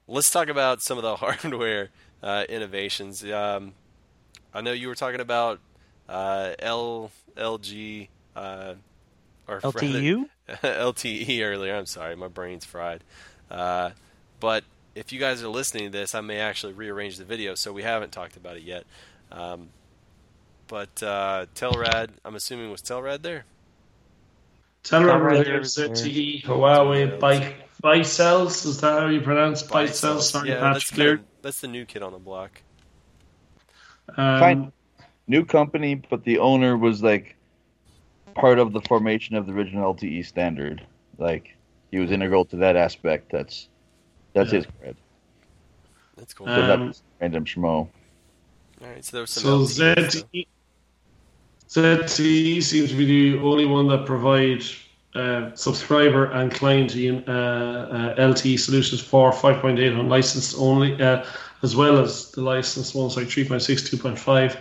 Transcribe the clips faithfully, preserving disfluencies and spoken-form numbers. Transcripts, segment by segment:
let's talk about some of the hardware uh, innovations. Um, I know you were talking about uh, L LG uh, or rather L T U? L T E earlier. I'm sorry, my brain's fried. Uh, but if you guys are listening to this, I may actually rearrange the video, so we haven't talked about it yet. Um, but uh, Telrad, I'm assuming was Telrad there Telrad Telrad there, is there. Z T E, doing the Huawei, L T Byte, Byte Cells, is that how you pronounce Byte Byte Cells? cells. Sorry, Yeah, that's Patrick kind of Lear. that's the new kid on the block. Kind Um, New company, but the owner was like part of the formation of the original L T E standard. Like he was Hmm, integral to that aspect. That's that's yeah. his cred. that's cool. So Um, that's random schmo. All right, so there was some so L T E stuff. Z T E, Z T E seems to be the only one that provide uh, subscriber and client uh, uh, L T E solutions for five point eight unlicensed only, uh, as well as the licensed ones like three point six, two point five.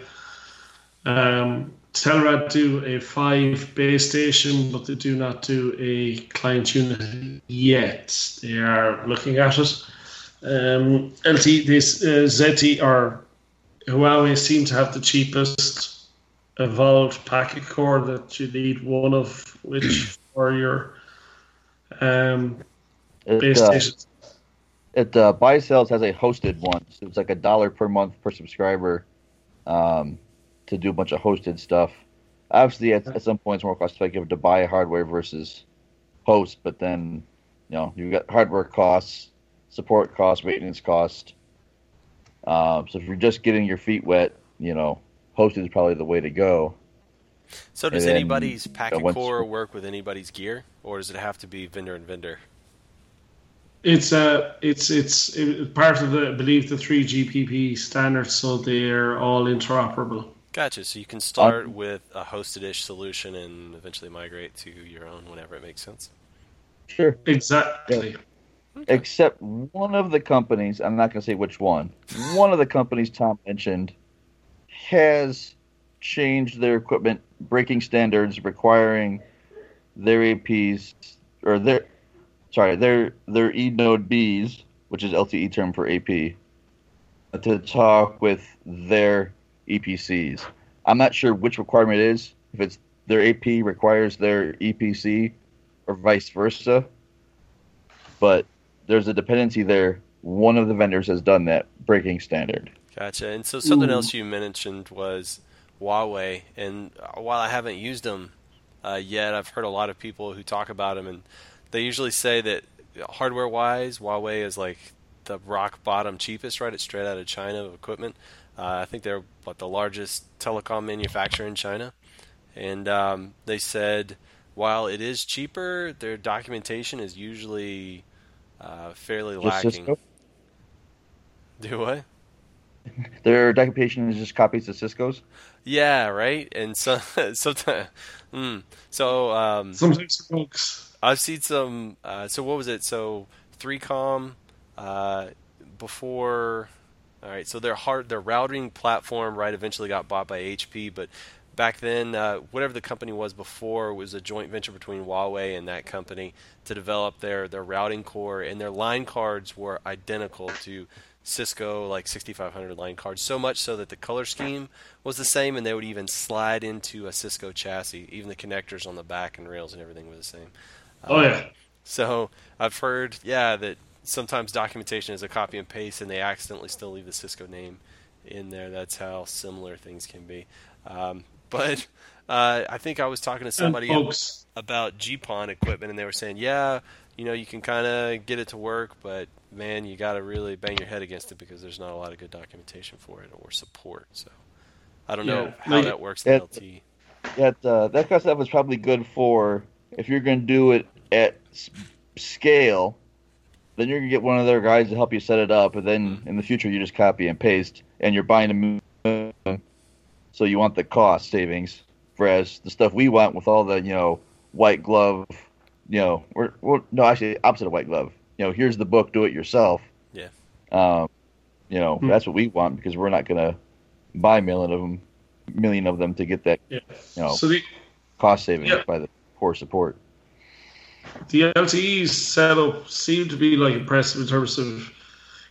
Um, Telrad do a five base station, but they do not do a client unit yet. They are looking at it. Um, L T, this uh, Z T or Huawei seem to have the cheapest evolved packet core that you need one of which for your um, It base uh, stations. it uh, buy sells has a hosted one. So it's like a dollar per month per subscriber um, to do a bunch of hosted stuff. Obviously, at, at some point, it's more cost effective to buy hardware versus host. But then, you know, you've got hardware costs, support costs, maintenance cost. Um, so if you're just getting your feet wet, you know, hosted is probably the way to go. So And does then anybody's uh, packet once core work with anybody's gear, or does it have to be vendor and vendor? It's uh, it's it's it, part of the I believe the three G P P standard, so they're all interoperable. Gotcha. So you can start on with a hosted-ish solution and eventually migrate to your own whenever it makes sense. sure, yeah. Exactly. Okay. Except one of the companies, I'm not going to say which one. One of the companies Tom mentioned has changed their equipment breaking standards, requiring their A Ps or their sorry their their E node Bs, which is L T E term for A P, to talk with their E P Cs. I'm not sure which requirement it is. If it's their A P requires their E P C or vice versa, but there's a dependency there. One of the vendors has done that breaking standard. Gotcha. And so something Ooh. else you mentioned was Huawei, and uh, while I haven't used them uh, yet, I've heard a lot of people who talk about them, and they usually say that hardware-wise, Huawei is like the rock bottom cheapest, right? It's straight out of China of equipment. Uh, I think they're what the largest telecom manufacturer in China, and um, they said while it is cheaper, their documentation is usually uh, fairly Just lacking. Cisco. Do what? Their documentation is just copies of Cisco's. Yeah, right. And so, sometimes, mm, so um, Sometimes folks. I've seen some. Uh, so what was it? So three com uh, before. All right. So their hard their routing platform, right, eventually got bought by H P, but back then, uh, whatever the company was before was a joint venture between Huawei and that company to develop their their routing core, and their line cards were identical to Cisco like sixty-five hundred line cards, so much so that the color scheme was the same, and they would even slide into a Cisco chassis. Even the connectors on the back and rails and everything were the same. Oh Um, yeah. so I've heard, yeah, that sometimes documentation is a copy and paste, and they accidentally still leave the Cisco name in there. That's how similar things can be. Um, but uh, I think I was talking to And somebody folks. about G PON equipment, and they were saying, yeah, you know, you can kind of get it to work, but man, you got to really bang your head against it because there's not a lot of good documentation for it or support. So I don't Yeah. know how Like that works in That L T E. that uh, that kind of stuff is probably good for if you're going to do it at s- scale. Then you're gonna get one of their guys to help you set it up, and then Mm. in the future you just copy and paste, and you're buying a m- so you want the cost savings. Whereas the stuff we want with all the you know white glove, you know, we're, we're no actually opposite of white glove. You know, here's the book, do it yourself. Yeah. Um, you know, Hmm. that's what we want because we're not gonna buy a million of them, million of them to get that Yeah. you know So the cost savings yeah, by the poor support. the L T E's setup seemed to be like impressive in terms of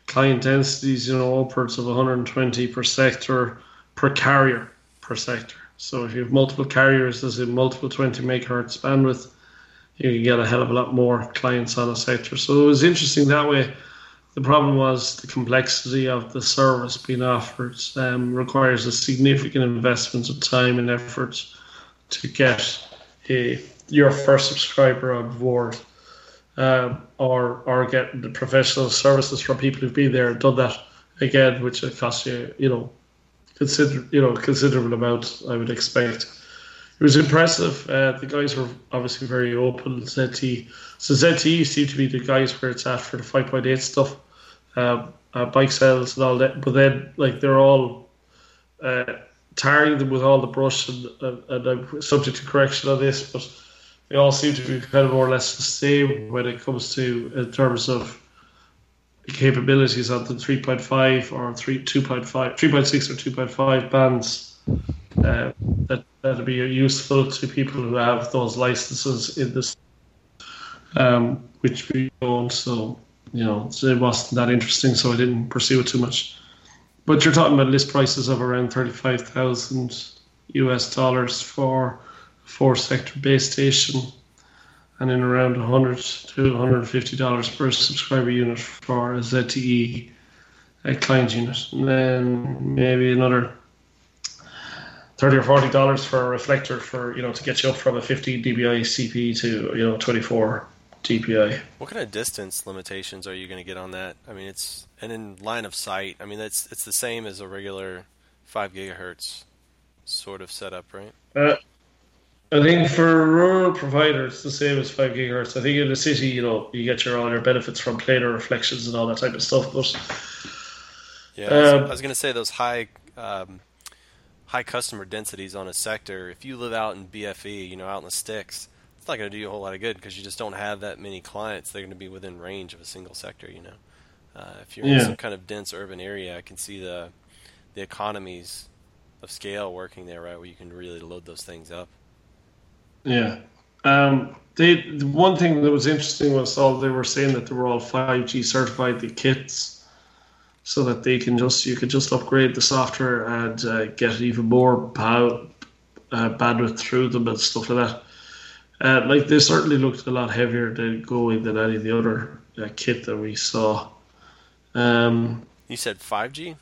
client densities, you know, upwards of one hundred twenty per sector per carrier per sector. So if you have multiple carriers, as in multiple twenty megahertz bandwidth, you can get a hell of a lot more clients on a sector. So it was interesting that way. The problem was the complexity of the service being offered um, requires a significant investment of time and effort to get a, your first subscriber on board, um, or or get the professional services from people who've been there and done that again, which would cost you, you know, consider you know considerable amount. I would expect. It was impressive. Uh, the guys were obviously very open. Z T, so Z T E seemed to be the guys where it's at for the five point eight stuff, uh, uh, bike sales and all that. But then, like, they're all uh, tarring them with all the brush, and, and, and I'm subject to correction on this, but they all seem to be kind of more or less the same when it comes to in terms of capabilities on the three point five or three two point five, three point six or two point five bands. Uh, that that'll be useful to people who have those licenses in this, um, which we don't. So you know, so it wasn't that interesting, so I didn't pursue it too much. But you're talking about list prices of around thirty-five thousand U S dollars for a four-sector base station, and in around one hundred to one hundred fifty dollars per subscriber unit for a Z T E a client unit, and then maybe another thirty or forty dollars for a reflector for, you know, to get you up from a fifteen D B I C P to, you know, twenty-four D P I. What kind of distance limitations are you going to get on that? I mean, it's and in line of sight. I mean, that's it's the same as a regular five gigahertz sort of setup, right? Uh, I think for rural providers, it's the same as five gigahertz. I think in the city, you know, you get your all your benefits from planar reflections and all that type of stuff. But yeah, I was, um, I was going to say those high. Um, high customer densities on a sector, if you live out in B F E, you know, out in the sticks, it's not going to do you a whole lot of good because you just don't have that many clients. They're going to be within range of a single sector, you know. Uh, if you're yeah. in some kind of dense urban area, I can see the the economies of scale working there, right, where you can really load those things up. Yeah. Um, they, the one thing that was interesting was all they were saying that they were all five G certified, the kits, so that they can just you could just upgrade the software and uh, get even more pow, uh, bandwidth through them and stuff like that. Uh, like they certainly looked a lot heavier than going than any of the other uh, kit that we saw. Um, you said five G?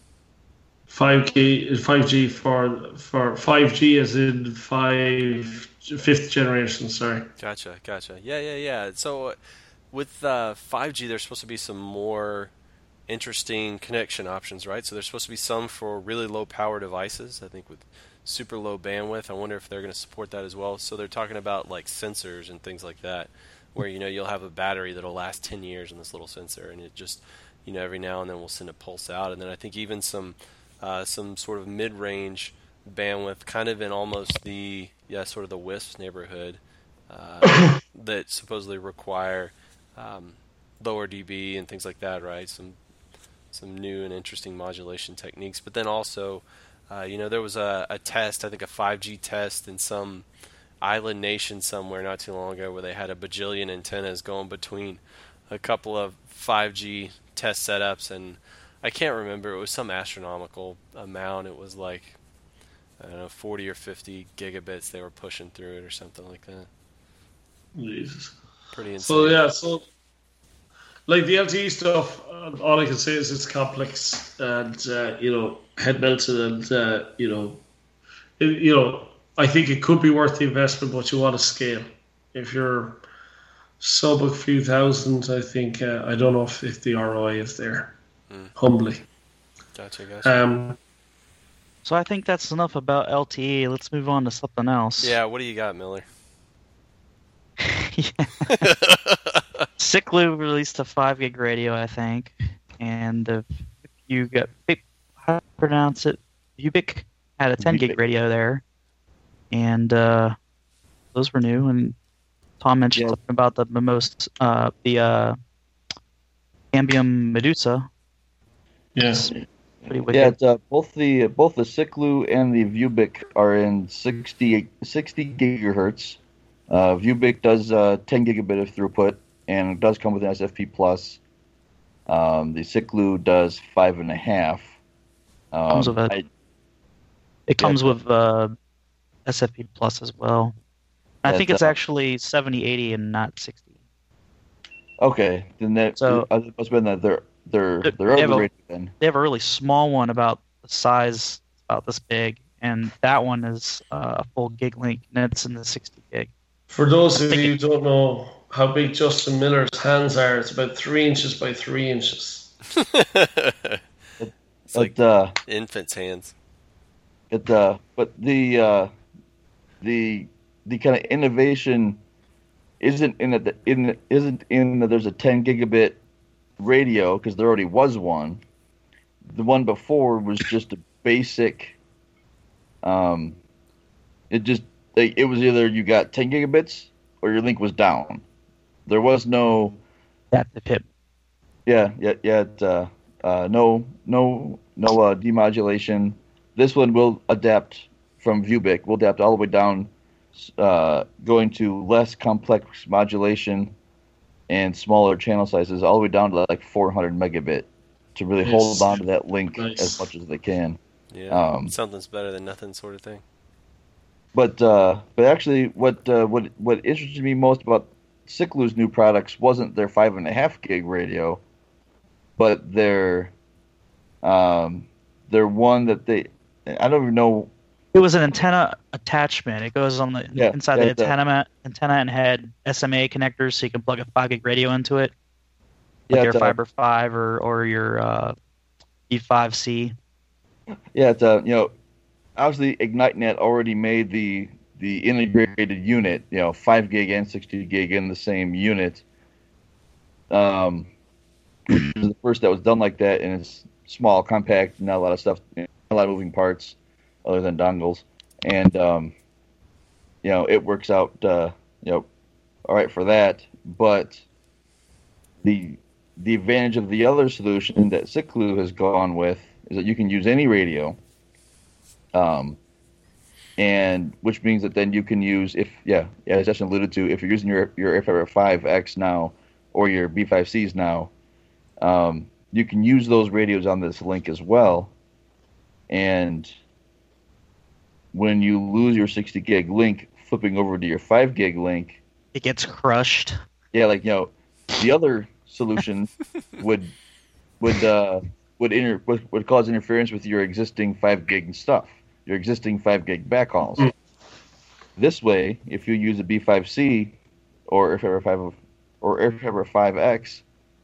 five G, five G for for five G as in five fifth generation. Sorry. Gotcha, gotcha. Yeah, yeah, yeah. So uh, with uh, five G, there's supposed to be some more interesting connection options, right? So there's supposed to be some for really low power devices, I think with super low bandwidth. I wonder if they're going to support that as well. So they're talking about like sensors and things like that, where, you know, you'll have a battery that'll last ten years in this little sensor, and it just, you know, every now and then we'll send a pulse out. And then I think even some uh, some sort of mid-range bandwidth, kind of in almost the, yeah, sort of the WISP neighborhood, uh, that supposedly require um, lower D B and things like that, right? Some some new and interesting modulation techniques. But then also, uh, you know, there was a, a test, I think a five G test in some island nation somewhere not too long ago where they had a bajillion antennas going between a couple of five G test setups, and I can't remember, it was some astronomical amount. It was like, I don't know, forty or fifty gigabits they were pushing through it or something like that. Jesus. Pretty insane. So, yeah, so like the L T E stuff, uh, all I can say is it's complex and, uh, you know, head melted and, uh, you know, it, you know, I think it could be worth the investment, but you want to scale. If you're sub a few thousand, I think, uh, I don't know if, if the R O I is there, mm. humbly. Gotcha, gotcha. Um, so I think that's enough about L T E. Let's move on to something else. Yeah, what do you got, Miller? Ciclu released a five gig radio, I think, and if you got how to pronounce it, Ubic had a ten gig radio there, and uh, those were new. And Tom mentioned yeah. something about the most uh, the uh, Cambium Medusa. Yes. Pretty wicked. Yeah, it's, uh, both the both the Ciclu and the Vubic are in sixty, sixty gigahertz. Uh, Vubic does uh, ten gigabit of throughput, and it does come with an S F P plus. Um, the Ciclu does five and a half. Um, Comes with a- I- It comes Yeah. with uh, S F P Plus as well. I Yeah, think it's uh, actually seventy eighty and not sixty. okay, then that So- uh, it must have been that they're they're They- they're they have other a- radio then. They have a really small one about the size, about this big, and that one is uh, a full gig link, and it's in the sixty gig. For those of I think you who don't know how big Justin Miller's hands are, it's about three inches by three inches. It's like But uh, infant's hands. it uh, but the uh, the the kind of innovation isn't in the in isn't in that there's a ten gigabit radio because there already was one. The one before was just a basic. Um, it just like, it was either you got ten gigabits or your link was down. There was no That's the pip. yeah yeah yeah it, uh, uh, no no no uh, demodulation. This one will adapt from ViewBic. Will adapt all the way down, uh, going to less complex modulation and smaller channel sizes, all the way down to like four hundred megabit to really Nice. hold on to that link Nice. as much as they can. Yeah, Um, something's better than nothing, sort of thing. But uh, but actually, what uh, what what interested me most about Ciclu's new products wasn't their five and a half gig radio, but their um, their one that they I don't even know. It was an antenna attachment. It goes on the Yeah, inside yeah, the it does. antenna, antenna and head S M A connectors, so you can plug a five gig radio into it, like Yeah, your it's, uh, Fiber five or or your uh, E five C. Yeah, it's uh, you know, obviously IgniteNet already made the the integrated unit, you know, five gig and sixty gig in the same unit. Um, which is the first that was done like that, and it's small, compact, not a lot of stuff, not a lot of moving parts, other than dongles, and um, you know, it works out, uh, you know, all right for that. But the the advantage of the other solution that Ciclu has gone with is that you can use any radio, um, and which means that then you can use if yeah, yeah as Justin alluded to, if you're using your your AirFiber five X now or your B five Cs now, um, you can use those radios on this link as well. And when you lose your sixty gig link, flipping over to your five gig link, It gets crushed. yeah, like you know, the other solution would would uh, would inter would, would cause interference with your existing five gig stuff, your existing five gig backhauls. Mm. This way, if you use a B five C or AirFiber five or AirFiber five X,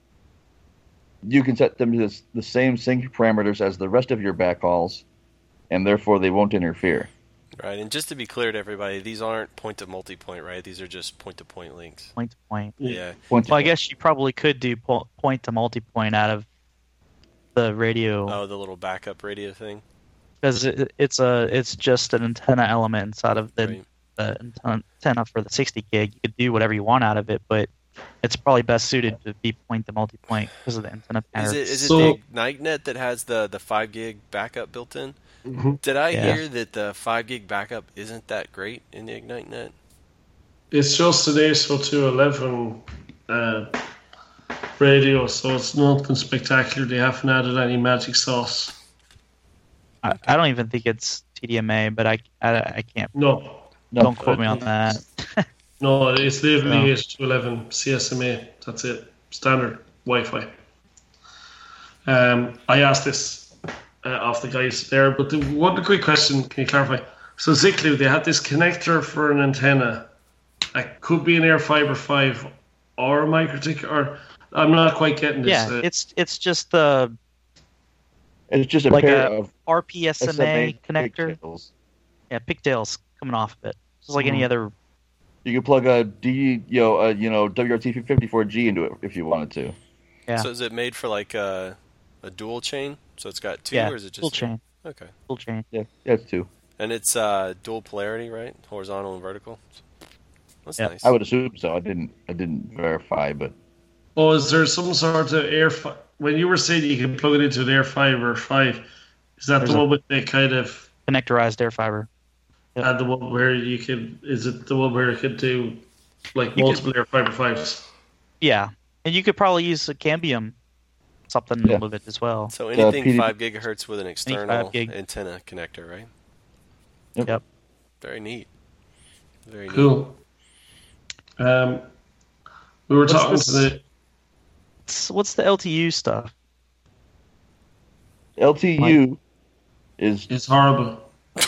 you can set them to this, the same sync parameters as the rest of your backhauls, and therefore they won't interfere. Right, and just to be clear to everybody, these aren't point to multi-point, right? These are just point-to-point links. Point to point. Yeah. Point to Well, I guess you probably could do po- point to multi-point out of the radio Oh, the little backup radio thing. because it, it's a it's just an antenna element inside of the, Right. the antenna antenna for the sixty gig. You could do whatever you want out of it, but it's probably best suited to be point to multi-point because of the antenna Is pattern. it is it So- the IgniteNet that has the, the five gig backup built in? Mhm. Did I Yeah. hear that the five gig backup isn't that great in the IgniteNet? It's just an A S O two eleven uh, radio, so it's nothing spectacular. They haven't added any magic sauce. I, I don't even think it's T D M A, but I, I, I can't. No, no, Don't quote me on that. no, it's literally No. A S O two eleven C S M A. That's it, standard Wi-Fi. Um, I asked this uh, off the guys there, but the, one quick question: can you clarify? So Ziclu, they had this connector for an antenna. That could be an AirFiber five or a MikroTik, or I'm not quite getting this. Yeah, uh, it's it's just the it's just a like pair a of R P S M A S M A connector. pigtails. Yeah, pigtails coming off of it, just like any Mhm. other. You could plug a D, you know, a, you know, W R T fifty-four G into it if you wanted to. Yeah. So is it made for like a, a dual chain? So it's got two, Yeah, or is it just full chain, Okay, full chain. Yeah, yeah, it's two. and it's uh, dual polarity, right? Horizontal and vertical. That's Yeah, nice. I would assume so. I didn't, I didn't verify, but Oh, is there some sort of air? Fi- when you were saying you can plug it into an AirFiber five, is that There's the a- one with the kind of Connectorized air fiber. Yep. and the one where you can? Is it the one where you could do like You multiple AirFiber fives? Yeah, and you could probably use a cambium something Yeah. with it as well. So anything P D- five gigahertz with an external gig. antenna connector, right? Yep. Yep. Very neat. Very neat. Cool. Um, we were What's talking this- to the What's, what's the L T U stuff? L T U is It's horrible.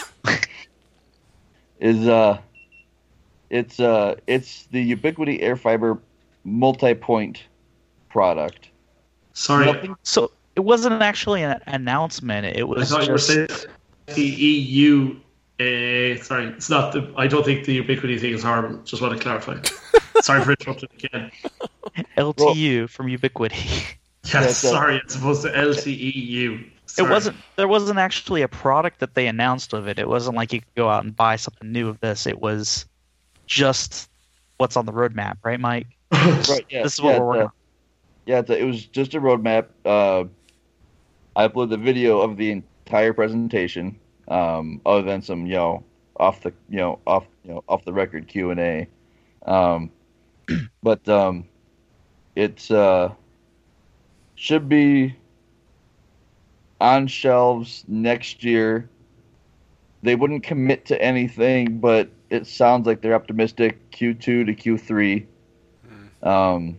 is uh it's uh it's the Ubiquity Airfiber multi-point product. Sorry, Nothing- So it wasn't actually an announcement. It I was thought you were just saying the E U. Uh, sorry, it's not the. I don't think the Ubiquity thing is horrible. Just want to clarify. Sorry for interrupting again. L T U from Ubiquity. Yes, Yeah, so- sorry, it's supposed to L T E U. It wasn't. There wasn't actually a product that they announced of it. It wasn't like you could go out and buy something new of this. It was just what's on the roadmap, right, Mike? Right, yeah. This is what yeah, we're working uh, Yeah, it's a- it was just a roadmap. Uh, I uploaded the video of the entire presentation, um, other than some, you know, off the, you know, off, you know, off the record Q and A. Um, but um, it's uh, should be on shelves next year. They wouldn't commit to anything, but it sounds like they're optimistic Q two to Q three. Um,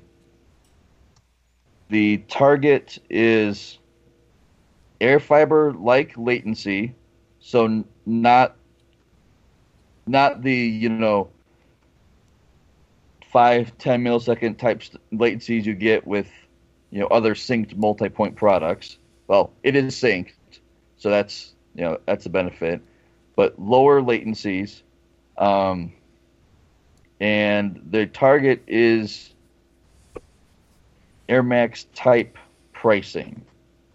the target is air fiber like latency, so n- not not the you know five ten millisecond type st- latencies you get with you know other synced multi-point products. Well, it is synced, so that's you know that's a benefit, but lower latencies, um, and the target is Air Max type pricing.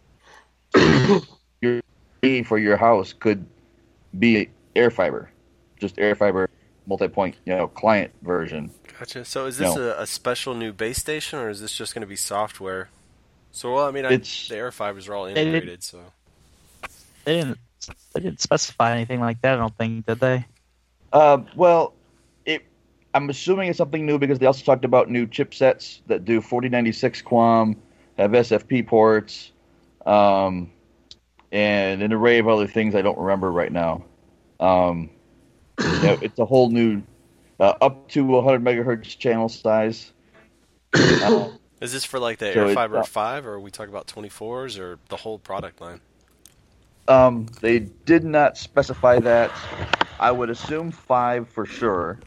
Your fee for your house could be air fiber, just air fiber multi-point, you know, client version. Gotcha. So is this No. a, a special new base station, or is this just going to be software? So, well, I mean, I, It's- the air fibers are all They did- integrated, so... They didn't. They didn't specify anything like that. I don't think, did they? Uh, well, it. I'm assuming it's something new because they also talked about new chipsets that do forty ninety-six QAM, have S F P ports, um, and an array of other things I don't remember right now. Um, yeah, it's a whole new, uh, up to one hundred megahertz channel size. Uh, Is this for, like, the So air it's, fiber uh, five, or are we talking about twenty-fours, or the whole product line? Um, they did not specify that. I would assume five for sure.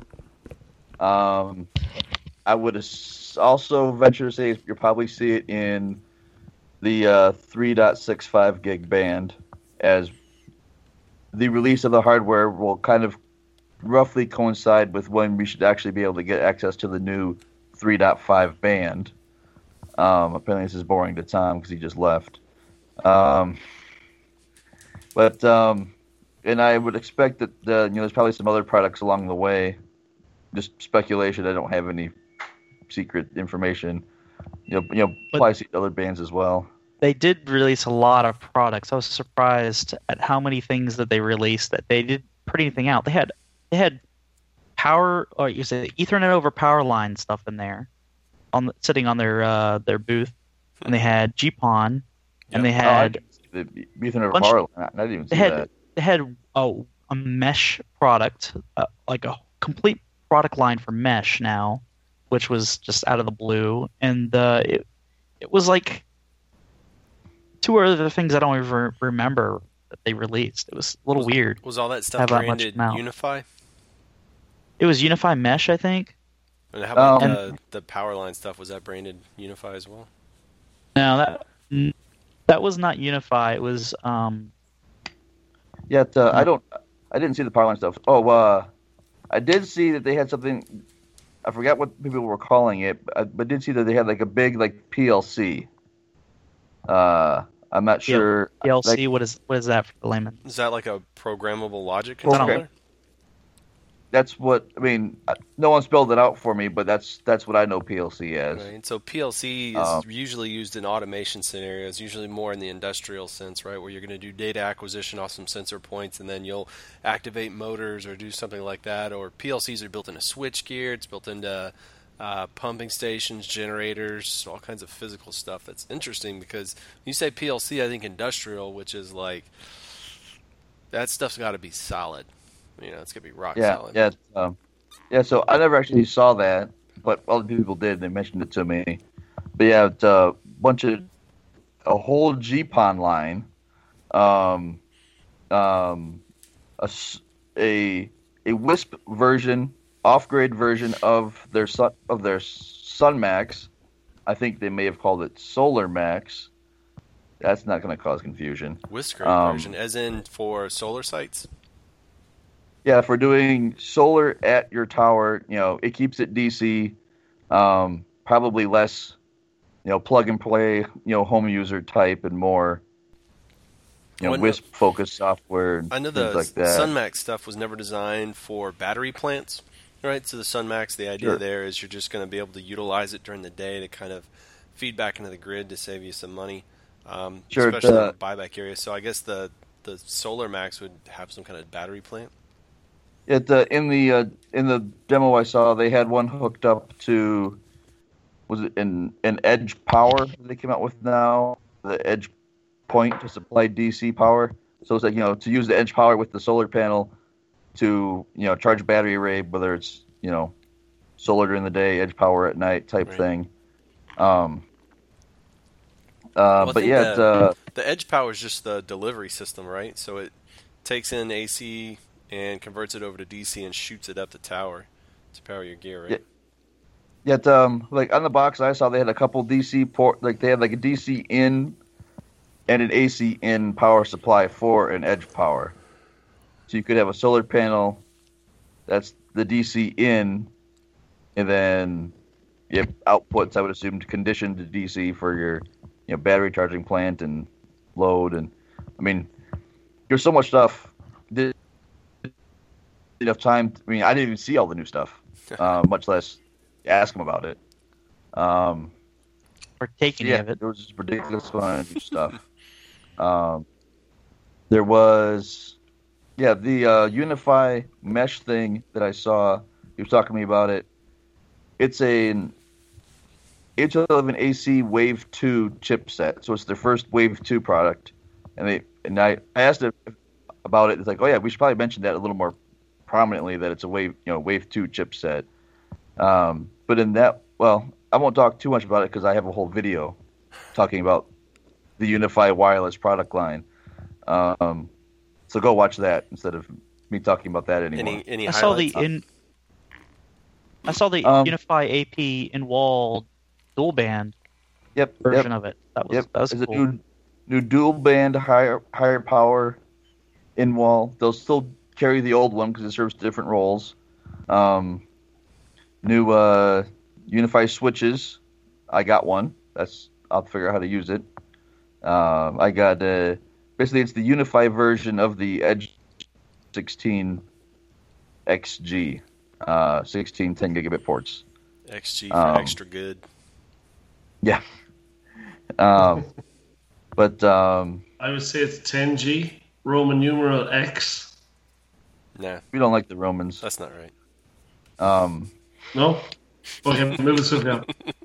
Um, I would as- also venture to say you'll probably see it in the uh, three point six five gig band, as the release of the hardware will kind of roughly coincide with when we should actually be able to get access to the new three point five band. Um, apparently this is boring to Tom because he just left. Um, but um, and I would expect that uh, you know there's probably some other products along the way. Just speculation. I don't have any secret information. You know, you know, But- probably see other bands as well. They did release a lot of products. I was surprised at how many things that they released that they didn't put anything out. They had they had power or you say Ethernet over power line stuff in there, on the, sitting on their uh, their booth, and they had G P O N, and they Oh, I had didn't see the Ethernet bunch- power line. I didn't even they see had that. they had oh, a mesh product, uh, like a complete product line for mesh now, which was just out of the blue, and uh, it it was like two other things I don't even re- remember that they released. It was a little weird. Was all that stuff Have that much branded amount. Unify? It was Unify Mesh, I think. And how about Um, the, the power line stuff? Was that branded Unify as well? No, that n- that was not Unify. It was um, Yet uh, I don't. I didn't see the power line stuff. Oh, uh, I did see that they had something. I forgot what people were calling it, but I but did see that they had like a big like P L C. Uh, I'm not Yeah, sure. P L C. Like, what is what is that for the layman? Is that like a programmable logic Program- controller? that's what I mean. uh, No one spelled it out for me, but that's that's what I know P L C as. Right. So P L C is Um, usually used in automation scenarios, usually more in the industrial sense, right, where you're going to do data acquisition off some sensor points, and then you'll activate motors or do something like that. Or P L Cs are built into switch gear. It's built into uh, pumping stations, generators, all kinds of physical stuff. That's interesting because when you say P L C, I think industrial, which is like that stuff's got to be solid. You know, it's gonna be rock Yeah, solid. yeah, um, yeah. So I never actually saw that, but other people did. They mentioned it to me. But yeah, it's a bunch of a whole G P O N line, um, um, a s- a a Wisp version, off-grid version of their sun of their Sun Max. I think they may have called it Solar Max. That's not going to cause confusion. Whisker Um, version, as in for solar sites. Yeah, if we're doing solar at your tower, you know, it keeps it D C, um, probably less, you know, plug and play, you know, home user type and more, you know, Well, I know- Wisp focused software and I know things the like that. SunMax stuff was never designed for battery plants, right? So the SunMax, the idea Sure. there is you're just going to be able to utilize it during the day to kind of feed back into the grid to save you some money, um, Sure, especially the- in the buyback area. So I guess the the Solar Max would have some kind of battery plant. It uh, in the uh, in the demo I saw, they had one hooked up to, was it an an Edge Power that they came out with now, the Edge Point to supply D C power. So it's like, you know, to use the Edge Power with the solar panel to, you know, charge a battery array, whether it's, you know, solar during the day, Edge Power at night type Right. thing. Um, uh, Well, I but think yeah, that- it's, uh, The Edge Power is just the delivery system, right? So it takes in A C and converts it over to D C and shoots it up the tower to power your gear, right? Yeah. Yet, um, like on the box I saw, they had a couple D C port, like they had like a D C in and an A C in power supply for an Edge Power. So you could have a solar panel that's the D C in, and then you have outputs, I would assume, conditioned to D C for your, you know, battery charging plant and load. And I mean, there's so much stuff. Did enough time. I mean, I didn't even see all the new stuff, uh, much less ask them about it. Um, Or take any yeah, of it. there was just ridiculous amount of new stuff. Um, there was, yeah, the uh, Unify mesh thing that I saw. He was talking to me about it. It's an H eleven A C Wave two chipset, so it's their first Wave two product. And they and I, I asked him about it. It's like, oh yeah, we should probably mention that a little more prominently, that it's a Wave, you know, Wave two chipset. Um, but in that, well, I won't talk too much about it because I have a whole video talking about the Unify wireless product line. Um, so go watch that instead of me talking about that anymore. Any any I saw the highlights? in. I saw the Um, Unify A P in wall dual band Yep, version yep, of it. That was yep. that was There's cool. a new, new dual band higher higher power in wall. They'll still carry the old one because it serves different roles. Um, new uh, Unify switches. I got one. That's I'll figure out how to use it. Um, I got uh, basically it's the Unify version of the Edge sixteen X G, uh, sixteen ten gigabit ports. X G for um, extra good. Yeah. Um, but um, I would say it's ten G, Roman numeral X. Nah, we don't like the Romans. that's not right. Um, no? Okay, move it swift now.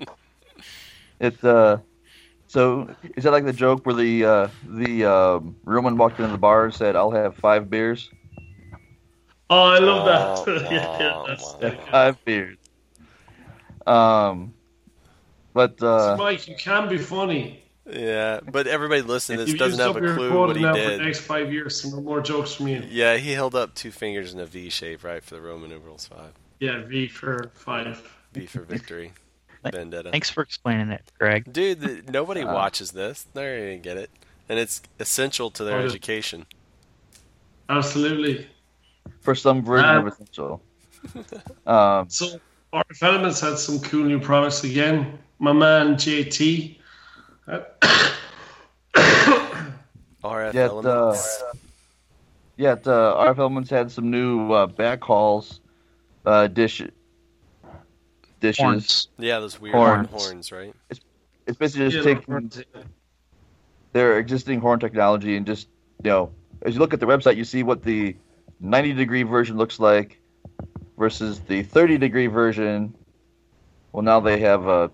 It's uh, so is that like the joke where the uh, the um, Roman walked into the bar and said, "I'll have five beers." Oh, I love that. Wah, yeah, yeah, wah, that's, wah. Five beers. Um, but uh, Mike, you can be funny. Yeah, but everybody listening to this You've doesn't used have up a your clue quota what he now for the did. next five years. Some more jokes from you. Yeah, he held up two fingers in a V shape, right, for the Roman numerals five. Yeah, V for five. V for victory. Vendetta. Thanks for explaining it, Greg. Dude, the, nobody Uh, watches this. They're going to get it. And it's essential to their Oh, yeah. education. Absolutely. for some version Uh, of Essential. Um, So, our developments had some cool new products again. My man J T. uh, R F Yet, elements. uh, yet uh, R F Elements had some new uh, backhauls, uh, dish, dishes. Horns. yeah, those weird horns. horns, right? It's basically just yeah, taking their existing horn technology and just, you know, as you look at the website, you see what the ninety degree version looks like versus the thirty degree version, well, now they have a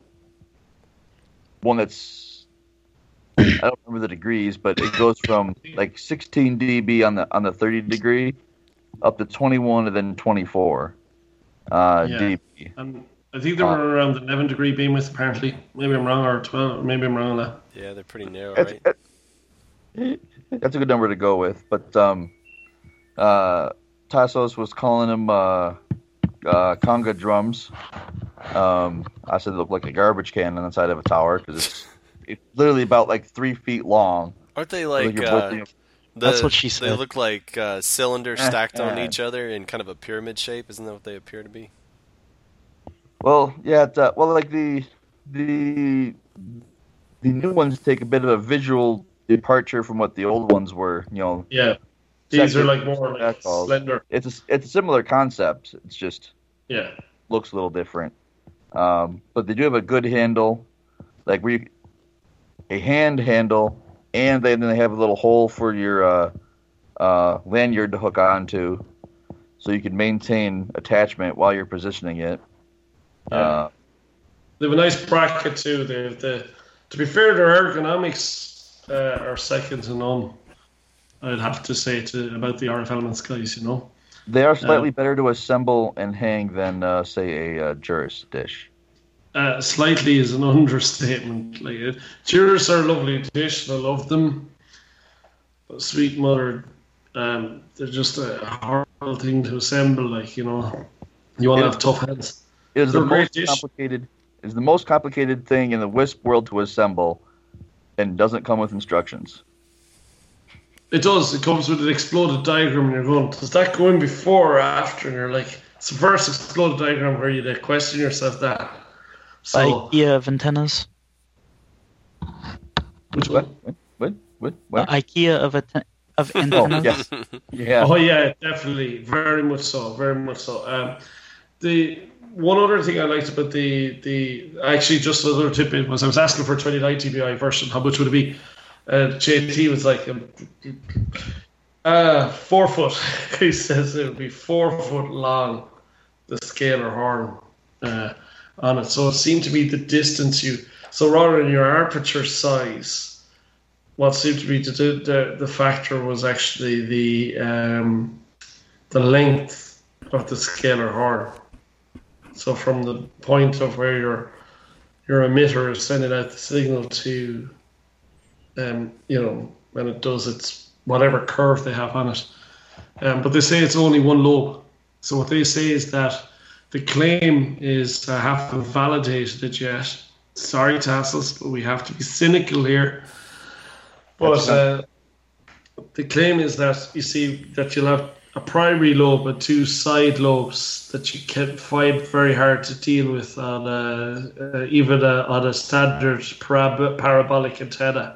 one that's I don't remember the degrees, but it goes from like sixteen dB on the on the thirty degree up to twenty-one and then twenty-four uh, Yeah. dB. And I think they were Uh, around the eleven degree beam width, apparently. Maybe I'm wrong, or twelve, or maybe I'm wrong on that. Yeah, they're pretty narrow, That's, right? that- that's a good number to go with. But um, uh, Tassos was calling them uh, uh, conga drums. Um, I said it looked like a garbage can on the side of a tower because it's, it's literally about like three feet long. Aren't they Like like? you're Uh, lifting- the, That's what she They said. look like uh, cylinders Eh, stacked on eh. each other in kind of a pyramid shape. Isn't that what they appear to be? Well, yeah, it's, uh, well, like the the the new ones take a bit of a visual departure from what the old ones were. You know, Yeah. These are Second- like more like that's all. slender. it's a, it's a similar concept. It's just Yeah. looks a little different. Um, but they do have a good handle, like we a hand handle, and then they have a little hole for your uh, uh, lanyard to hook onto, so you can maintain attachment while you're positioning it. Yeah. Uh, They have a nice bracket too. They have the, to be fair, their ergonomics uh, are second to none. I'd have to say to about the R F Elements guys, you know. they are slightly Um, better to assemble and hang than, uh, say, a uh, Juris dish. Uh, slightly is an understatement. Like uh, Juris are a lovely dish. I love them. But Sweet Mother, um, they're just a horrible thing to assemble. Like you know, you want to Yeah. have tough hands. It is They're the a great most dish. complicated. Is the most complicated thing in the Wisp world to assemble, and doesn't come with instructions. It does. It comes with an exploded diagram, and you're going, does that go in before or after? And you're like, it's the first exploded diagram where you question yourself that. So, IKEA of antennas. which What? one? What? What? The What? IKEA of atten- of Oh, antennas. yes. Yeah. Oh yeah, definitely, very much so, very much so. Um, the one other thing I liked about the the actually just another tidbit was I was asking for a twenty-nine D B I version, how much would it be? And J T was like, um, uh, four foot. He says it would be four foot long, the scalar horn uh, on it. So it seemed to be the distance you. So rather than your aperture size, what seemed to be the the, the factor was actually the um, the length of the scalar horn. So from the point of where your your emitter is sending out the signal to, um, you know, when it does its whatever curve they have on it. Um, but they say it's only one lobe. So what they say is that the claim is I haven't validated it yet. Sorry, Tassels, but we have to be cynical here. But uh, the claim is that you see that you'll have a primary lobe and two side lobes that you can find very hard to deal with on a, uh, even a, on a standard parab- parabolic antenna.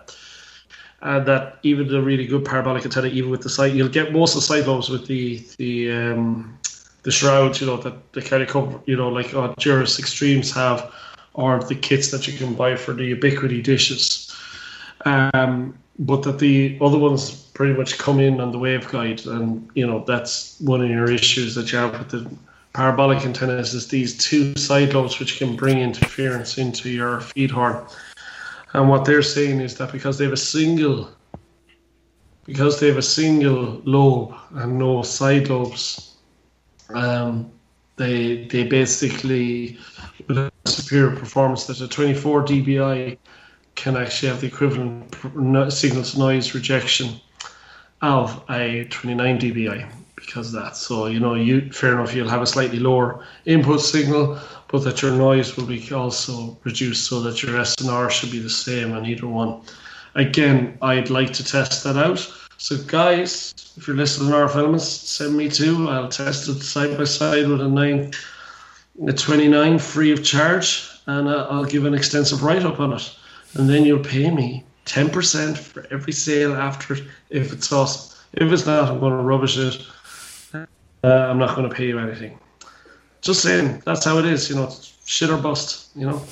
And that even the really good parabolic antenna, even with the side, you'll get most of the side lobes with the the um, the shrouds, you know, that they kind of cover, you know, like what Juris Extremes have, or the kits that you can buy for the Ubiquity dishes. Um, but that the other ones pretty much come in on the waveguide, and you know that's one of your issues that you have with the parabolic antennas is these two side lobes which can bring interference into your feed horn. And what they're saying is that because they have a single, because they have a single lobe and no side lobes, um, they they basically with a superior performance that a twenty-four D B I can actually have the equivalent signal to noise rejection of a twenty-nine D B I because of that. So, you know, you fair enough, you'll have a slightly lower input signal, but that your noise will be also reduced so that your S N R should be the same on either one. Again, I'd like to test that out. So, guys, if you're listening to R F Elements, send me two. I'll test it side by side with a nine, a twenty-nine free of charge, and uh, I'll give an extensive write-up on it. And then you'll pay me ten percent for every sale after it if it's awesome. If it's not, I'm going to rubbish it. Uh, I'm not going to pay you anything. Just saying, that's how it is, you know, it's shit or bust, you know.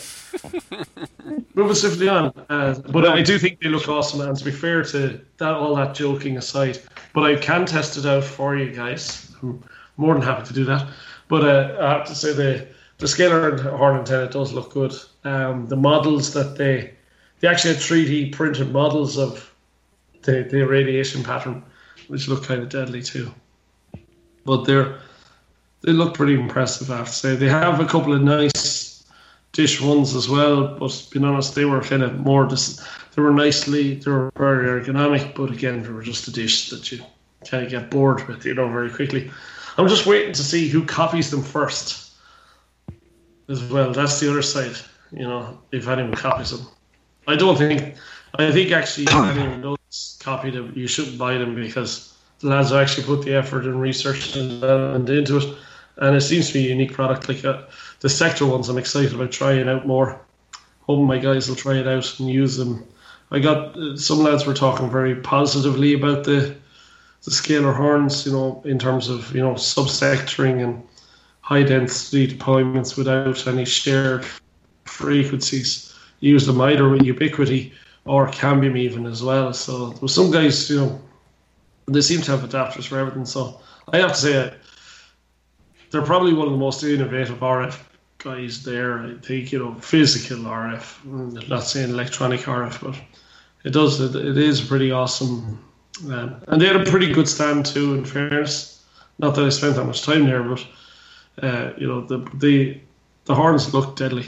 Moving swiftly on. Uh, but I do think they look awesome, and to be fair to that, all that joking aside, but I can test it out for you guys. I'm more than happy to do that. But uh, I have to say the the scalar horn antenna does look good. Um, the models that they they actually had three D printed models of the, the radiation pattern, which look kind of deadly too. But they're they look pretty impressive, I have to say. They have a couple of nice dish ones as well, but being honest, they were kind of more just, they were nicely, they were very ergonomic, but again, they were just a dish that you kind of get bored with, you know, very quickly. I'm just waiting to see who copies them first as well. That's the other side, you know, if anyone copies them. I don't think, I think actually if anyone does copy them, you shouldn't buy them because the lads have actually put the effort and research and development into it. And it seems to be a unique product. Like uh, the sector ones, I'm excited about trying out more. Hoping my guys will try it out and use them. I got uh, some lads were talking very positively about the the scalar horns, you know, in terms of, you know, subsectoring and high density deployments without any shared frequencies. Use them either with Ubiquiti or Cambium even as well. So there were some guys, you know, they seem to have adapters for everything. So I have to say, uh, they're probably one of the most innovative R F guys there. I think, you know, physical R F. I'm not saying electronic R F, but it does. It, it is pretty awesome. Um, and they had a pretty good stand too, in fairness. Not that I spent that much time there, but uh, you know, the the the horns look deadly.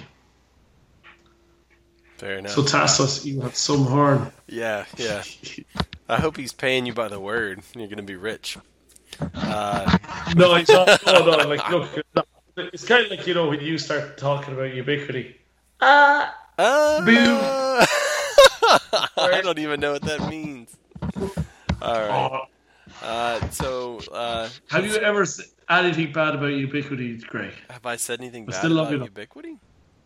Fair enough. So Tassos, you have some horn. Yeah, yeah. I hope he's paying you by the word. You're going to be rich. Uh, No, it's not. No, no. Like, look, it's kind of like, you know, when you start talking about Ubiquiti. uh, I don't even know what that means. All right. Uh, so, uh, Have you ever said anything bad about Ubiquiti, Greg? have I said anything I bad still love about you. Ubiquiti?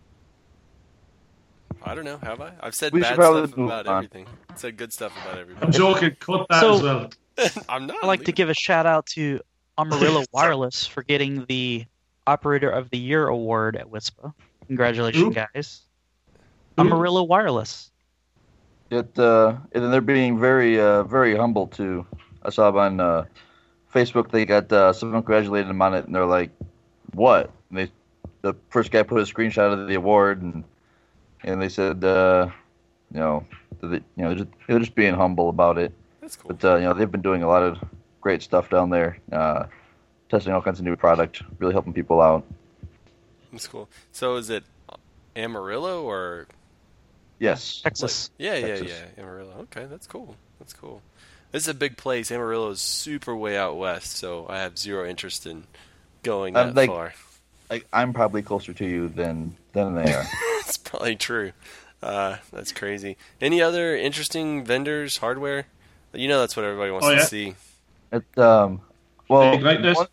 I don't know. Have I? I've said We bad should probably stuff move about on. everything. Said good stuff about I'm everything. joking. Cut that So- as well. I'm not. I'd like to give a shout out to Amarillo Wireless for getting the Operator of the Year award at WISPA. Congratulations, Who? guys. Who? Amarillo Wireless. It uh, and they're being very, uh, very humble too. I saw on uh, Facebook they got uh, someone congratulated them on it, and they're like, "What?" And they, the first guy put a screenshot of the award, and and they said, uh, you know, that they, you know, they're just, they're just being humble about it. That's cool. But uh, you know, they've been doing a lot of great stuff down there, uh, testing all kinds of new product, really helping people out. That's cool. So is it Amarillo or? Yes. Texas. Yeah, yeah, Texas. yeah. Amarillo. Okay, that's cool. That's cool. This is a big place. Amarillo is super way out west, so I have zero interest in going Uh, that like- far. I, I'm probably closer to you than than they are. It's probably true. Uh, that's crazy. Any other interesting vendors, hardware? You know that's what everybody wants Oh, to yeah. see. It um, well, Big like this? what?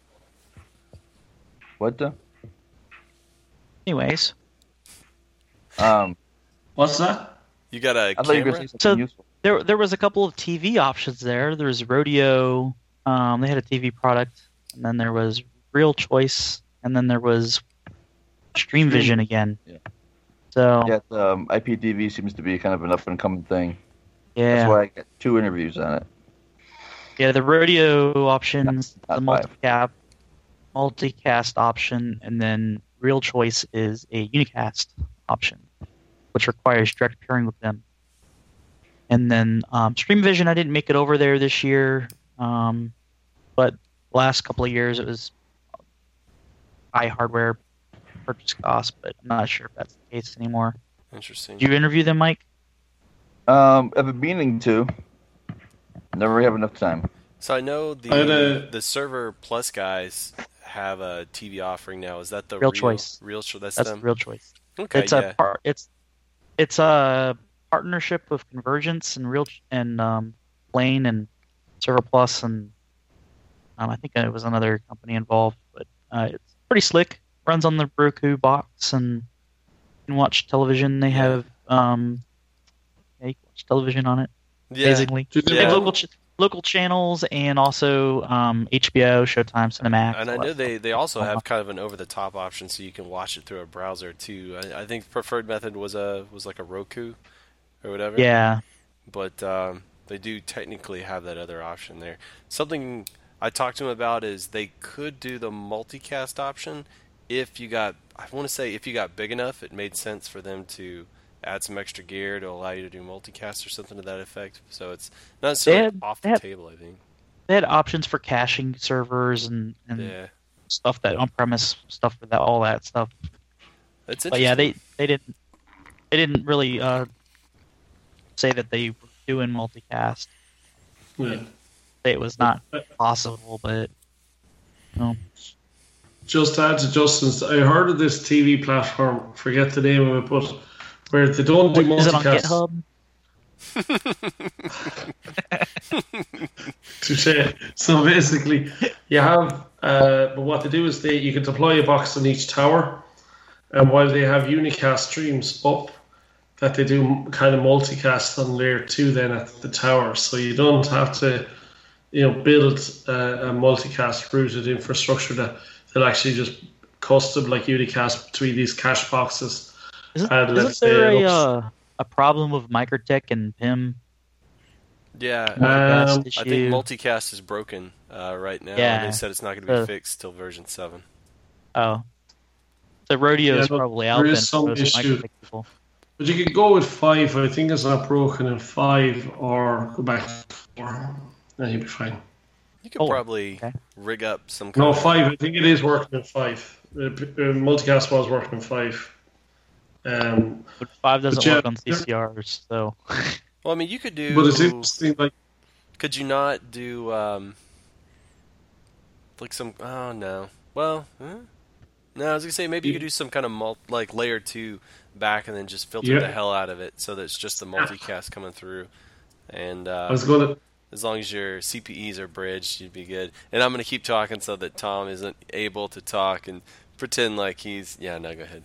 What the? Anyways, Um, What's that? You got a I thought you were camera? going to say So- something useful. there there was a couple of T V options there. There was Rodeo. Um, they had a T V product, and then there was Real Choice, and then there was Stream Vision again. Yeah. So Yeah, um, I P T V seems to be kind of an up and coming thing. yeah, That's why I got two interviews on it. yeah. The Rodeo options, Not the five. multicap, multicast option, and then Real Choice is a unicast option, which requires direct pairing with them. And then um, Stream Vision, I didn't make it over there this year, um, but last couple of years it was high hardware purchase cost, but I'm not sure if that's the case anymore. Interesting. Did you interview them, Mike? Um, I've been meaning to. Never have enough time. So I know the I had a- the Server Plus guys have a T V offering now. Is that the Real real Choice. Real Choice. That's, That's them. the Real Choice. Okay, it's yeah. a par- it's it's a partnership with Convergence and Real and um, Plane and Server Plus, and um, I think it was another company involved. But uh, it's pretty slick. Runs on the Roku box, and you can watch television. They Yeah. have um, yeah, you can watch television on it. yeah. Basically, Do they they have Yeah. local ch- local channels and also um, H B O, Showtime, Cinemax. And I all that know they, stuff. they also Uh-huh. have kind of an over the top option, so you can watch it through a browser too. I, I think preferred method was a was like a Roku or whatever. Yeah, But um, they do technically have that other option there. Something I talked to them about is they could do the multicast option if you got, I want to say if you got big enough, it made sense for them to add some extra gear to allow you to do multicast or something to that effect. So it's not necessarily had- off they the had- table, I think. They had options for caching servers and, and Yeah, stuff that on-premise stuff for that, all that stuff. that's But yeah, interesting. they they didn't they didn't really uh, say that they were doing multicast. Yeah. It was not possible, but no. Just to add to Justin's, I heard of this T V platform, forget the name of it, but where they don't do Is it on multicast. GitHub? Touche. So basically, you have, uh, but what they do is they you can deploy a box on each tower, and while they have unicast streams up, that they do kind of multicast on layer two then at the tower, so you don't have to, you know, build uh, a multicast rooted infrastructure that they'll actually just custom like unicast between these cache boxes. Isn't, And isn't let's there say a it uh, a problem with Microtech and P I M? Yeah, multicast Um, issue? I think multicast is broken uh, right now. Yeah. They said it's not going to be Uh, fixed till version seven. Oh, the rodeo Yeah, is no, probably there out is then some for those issue. Microtech people. But you could go with five. I think it's not broken in five, or go back to four. Then you'll be fine. You could Oh, probably okay. rig up some kind No, of five. I think it is working in five. Uh, uh, multicast was working in five. Um, But five doesn't yeah, work on C C Rs, so Well, I mean, you could do. but it's interesting. Like, Could you not do um, like some? Oh no. Well, huh? no. I was gonna say maybe you could do some kind of mul- like layer two back, and then just filter Yeah. the hell out of it, so that it's just the multicast coming through. And uh, I was going to. as long as your C P Es are bridged, you'd be good. And I'm gonna keep talking so that Tom isn't able to talk and pretend like he's. Yeah, no, go ahead.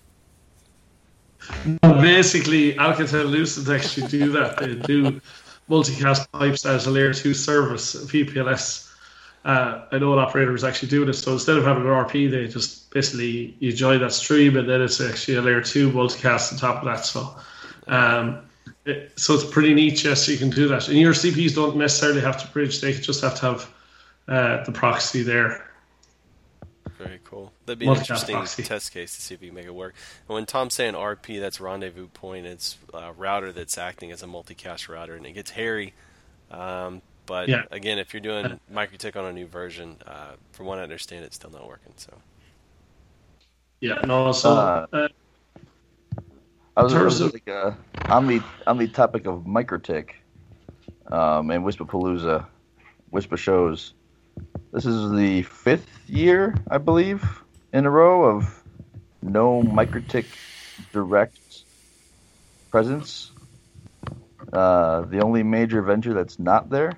Basically, Alcatel Lucent actually do that. They do multicast pipes as a layer two service, V P L S. Uh, I know an operator is actually doing it. So instead of having an R P, they just basically you join that stream, and then it's actually a layer two multicast on top of that. So, um, it, so it's pretty neat. Yes, you can do that, and your C P Us don't necessarily have to bridge; they just have to have uh, the proxy there. Very cool. That'd be an Multicast interesting proxy. test case to see if we can make it work. And when Tom's saying R P, that's rendezvous point. It's a router that's acting as a multicast router, and it gets hairy. Um, but Yeah. again, if you're doing Microtik on a new version, uh, from what I understand, it's still not working. So Yeah, no. So Uh, uh, I was, I terms was of- like, uh, on the on the topic of Microtech um, and Wispapalooza, Wispa shows. This is the fifth year, I believe, in a row of no Microtech direct presence. Uh, the only major venture that's not there.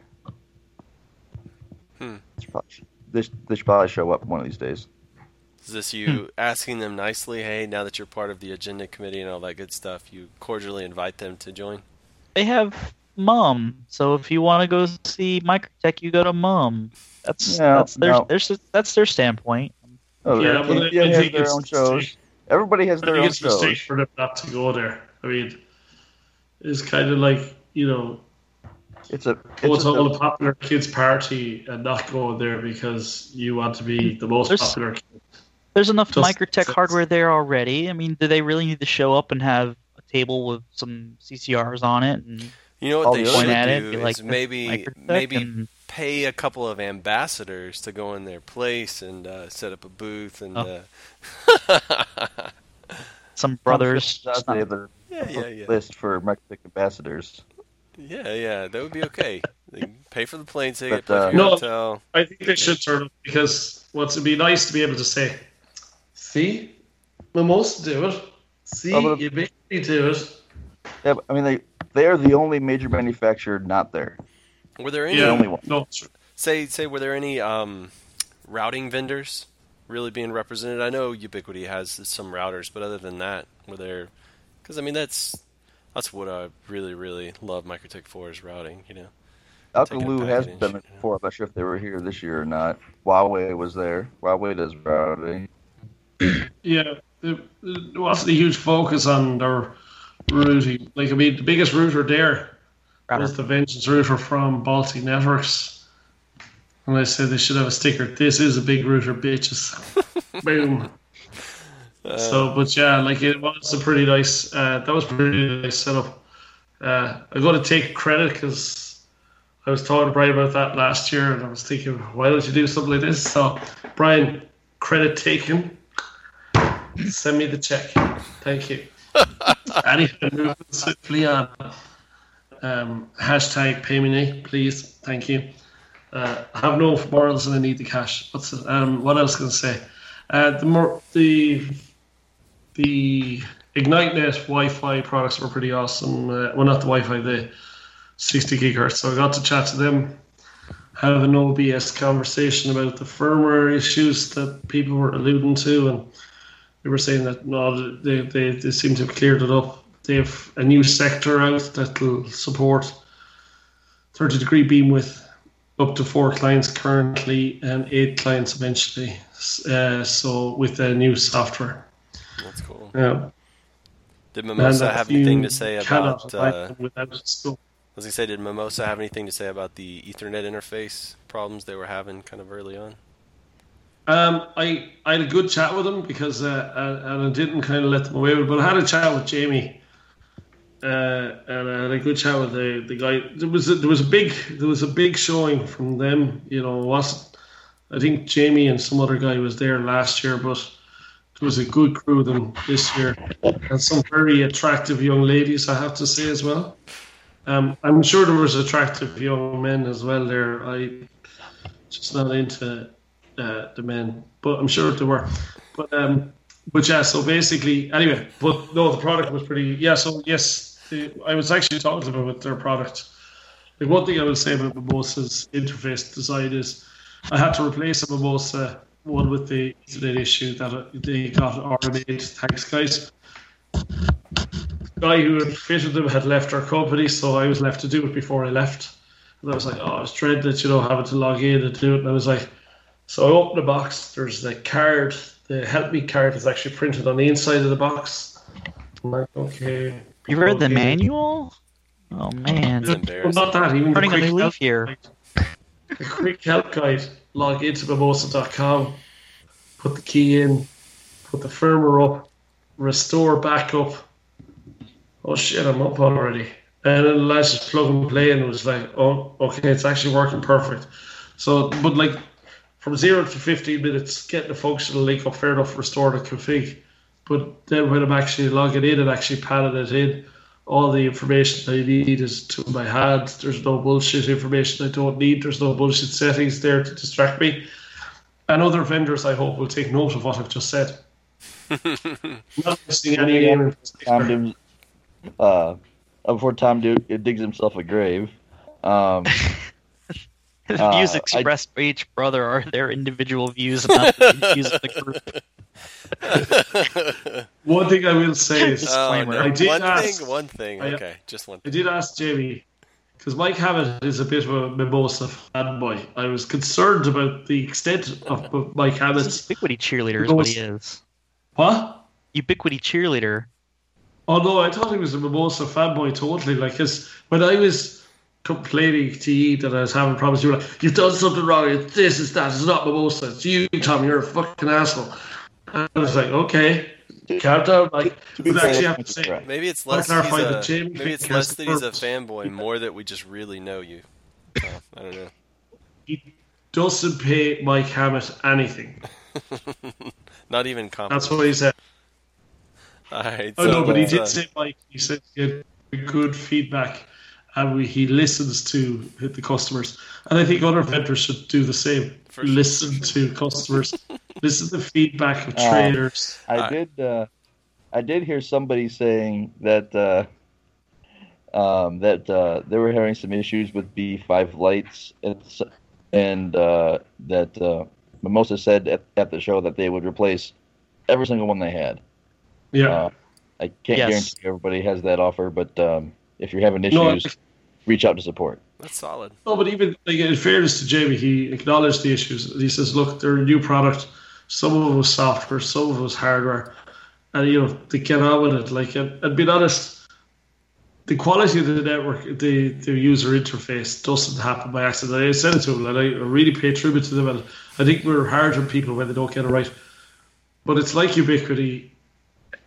Hmm. It's probably, this this should probably show up one of these days. is this you asking them nicely, hey, now that you're part of the agenda committee and all that good stuff, you cordially invite them to join? they have Mum. So if you want to go see Microtech, you go to Mum. That's No, that's their, no. their that's their standpoint. Oh, Yeah, yeah, but I- yeah, I they have think their it's own a shows. mistake. Everybody has I their think own it's a mistake shows. for them not to go there. I mean, it's kind of like, you know, It's a go it's to a, all the popular kids' party and not go there because you want to be the most There's- popular kid. There's enough Just Microtech sense. hardware there already. I mean, do they really need to show up and have a table with some C C Rs on it and You know what All they the should point at it? do Be is like, maybe Microtech maybe and- pay a couple of ambassadors to go in their place and uh, set up a booth and. Oh. Uh, some brothers? That's the other yeah, yeah, yeah. list for Microtech ambassadors. Yeah, yeah, that would be okay. They can pay for the plane ticket, But, uh, pay for your No. hotel. I think they should turn up because what's it'd be nice to be able to say, see, we must do it. See, Oh, but- you make me do it. Yeah, but, I mean they they are the only major manufacturer not there. Were there any Yeah, only one. no, it's- say say were there any um, routing vendors really being represented? I know Ubiquiti has some routers, but other than that, were there? Because I mean that's that's what I really really love Microtech for is routing. You know. Taking Alcalu a has package, been there you know. before. I'm not sure if they were here this year or not. Huawei was there. Huawei does routing. yeah, there there wasn't a huge focus on their routing. Like, I mean, the biggest router there Router. was the Vengeance router from Baltic Networks. And I said they should have a sticker. This is a big router, bitches. Boom. Uh, So, but yeah, like it was a pretty nice. Uh, that was a pretty nice setup. Uh, I got to take credit because I was talking to Brian about that last year, and I was thinking, why don't you do something like this? So, Brian, credit taken. Send me the check. Thank you. Anything moving swiftly on. Um, hashtag pay me nay, please. Thank you. Uh, I have no morals and I need the cash. What's it? Um, what else can I say? Uh, the more the the IgniteNet Wi-Fi products were pretty awesome. Uh, well, not the Wi-Fi, the sixty gigahertz. So I got to chat to them, have an O B S conversation about the firmware issues that people were alluding to, and they were saying that no, they they, they seem to have cleared it up. They have a new sector out that will support thirty degree beam width up to four clients currently and eight clients eventually. Uh, so with the new software. That's cool. Yeah. Did Mimosa have anything to say cannot about? Uh, without school. as I say, did Mimosa have anything to say about the Ethernet interface problems they were having kind of early on? Um, I I had a good chat with them because uh, and I didn't kind of let them away with it, but I had a chat with Jamie. Uh, and I had a good chat with the, the guy. There was a, there was a big there was a big showing from them. You know, it wasn't I think Jamie and some other guy was there last year, but there was a good crew of them this year, and some very attractive young ladies, I have to say as well. Um, I'm sure there was attractive young men as well there. I just not into uh, the men, but I'm sure there were. But um, but yeah, so basically, anyway, but no, the product was pretty. Yeah, so yes. I was actually talking to them about their product. Like one thing I would say about Mimosa's interface design is I had to replace a Mimosa one with the Ethernet issue that they got R M A. Thanks, guys. The guy who had fitted them had left our company, so I was left to do it before I left. And I was like, oh, I was dreading it, you know, having to log in and do it. And I was like, so I opened the box. There's the card, the Help Me card is actually printed on the inside of the box. I'm like, okay. You read the Okay. manual? Oh man, It's Well, embarrassing. not that, even the turning a quick new help leaf here. guide. The quick help guide. Log into mimosa dot com, put the key in, put the firmware up, restore backup. Oh shit, I'm up already. And then let's just plug and play, and it was like, oh, okay, it's actually working perfect. So, but like from zero to fifteen minutes, getting the functional link up, fair enough, restore the config. But then when I'm actually logging in and actually padding it in, all the information I need is to my hand. There's no bullshit information I don't need. There's no bullshit settings there to distract me. And other vendors, I hope, will take note of what I've just said. Not missing any game in Tom particular. Dims, uh, before Tom do, digs himself a grave. Um, The Uh, views I- expressed by each brother are their individual views, not the views of the group. One thing I will say is, Oh, Disclaimer. no. I did one ask- thing, one thing. I- Okay, just one I thing. did ask Jamie, because Mike Hammett is a bit of a Mimosa fanboy. I was concerned about the extent of Mike He's Hammett's. ubiquity cheerleader is what he is. What? Ubiquity cheerleader. Oh no, I thought he was a Mimosa fanboy totally. Like, cause when I was complaining to you that I was having problems, you were like, "You've done something wrong. It's this, it's that. It's not Mimosa. It's you, Tom. You're a fucking asshole." And I was like, "Okay, calm down." Like, to be but fair, actually, I have to that's say, correct. Maybe it's I'll less. He's clarify a, that Jamie maybe it's has less the that he's a purpose. fanboy, more that we just really know you. So, I don't know. he doesn't pay Mike Hammett anything. Not even That's compliment. what he said. All right. Oh no, but he uh, did say, Mike, he said he had good feedback, and we, he listens to the customers. And I think other vendors should do the same. For sure. Listen to customers, listen to feedback of Uh, traders. I Alright. did. Uh, I did hear somebody saying that uh, um, that uh, they were having some issues with B five lights, and, s- and uh, that uh, Mimosa said at, at the show that they would replace every single one they had. Yeah. Uh, I can't Yes. guarantee everybody has that offer, but um, if you're having No, issues, reach out to support. That's solid. No, but even like, in fairness to Jamie, he acknowledged the issues. He says, "Look, they're a new product. Some of it was software, some of it was hardware, and you know they get on with it." Like, and, and being honest, the quality of the network, the the user interface doesn't happen by accident. I said it to him, and I really pay tribute to them. And I think we're hard on people when they don't get it right. But it's like Ubiquity.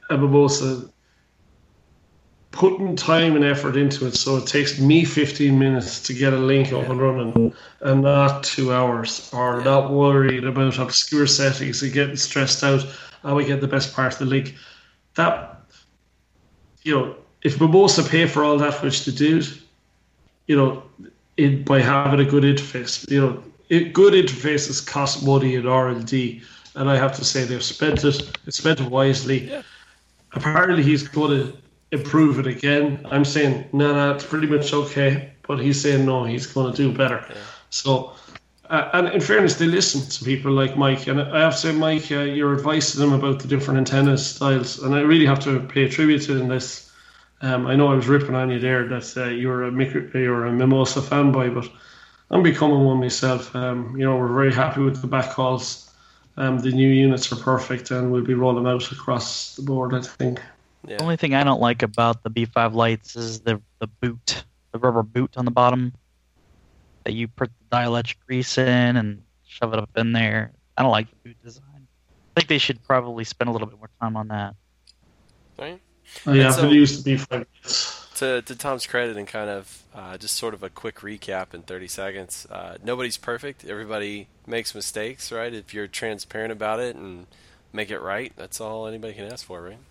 a Mimosa, putting time and effort into it, so it takes me fifteen minutes to get a link up and running, and not two hours, or not worried about obscure settings and getting stressed out. How we get the best part of the link. That, you know, if Mimosa pay for all that, which they did, you know, it, by having a good interface, you know, it, good interfaces cost money in R and D, and I have to say they've spent it, they've spent it wisely. Yeah. Apparently, he's going to improve it again. I'm saying, no, no, it's pretty much okay, but he's saying, no, he's going to do better. Yeah. So, uh, and in fairness, they listen to people like Mike, and I have to say, Mike, uh, your advice to them about the different antenna styles, and I really have to pay a tribute to in this. Um, I know I was ripping on you there that uh, you're a you're a Mimosa fanboy, but I'm becoming one myself. Um, you know, we're very happy with the back calls. Um, the new units are perfect, and we'll be rolling out across the board, I think. Yeah. The only thing I don't like about the B five lights is the the boot, the rubber boot on the bottom that you put the dielectric grease in and shove it up in there. I don't like the boot design. I think they should probably spend a little bit more time on that. Right. Oh, yeah, so, I've used the B five lights. To, to Tom's credit, and kind of uh, just sort of a quick recap in thirty seconds, uh, nobody's perfect. Everybody makes mistakes, right? If you're transparent about it and make it right, that's all anybody can ask for, right?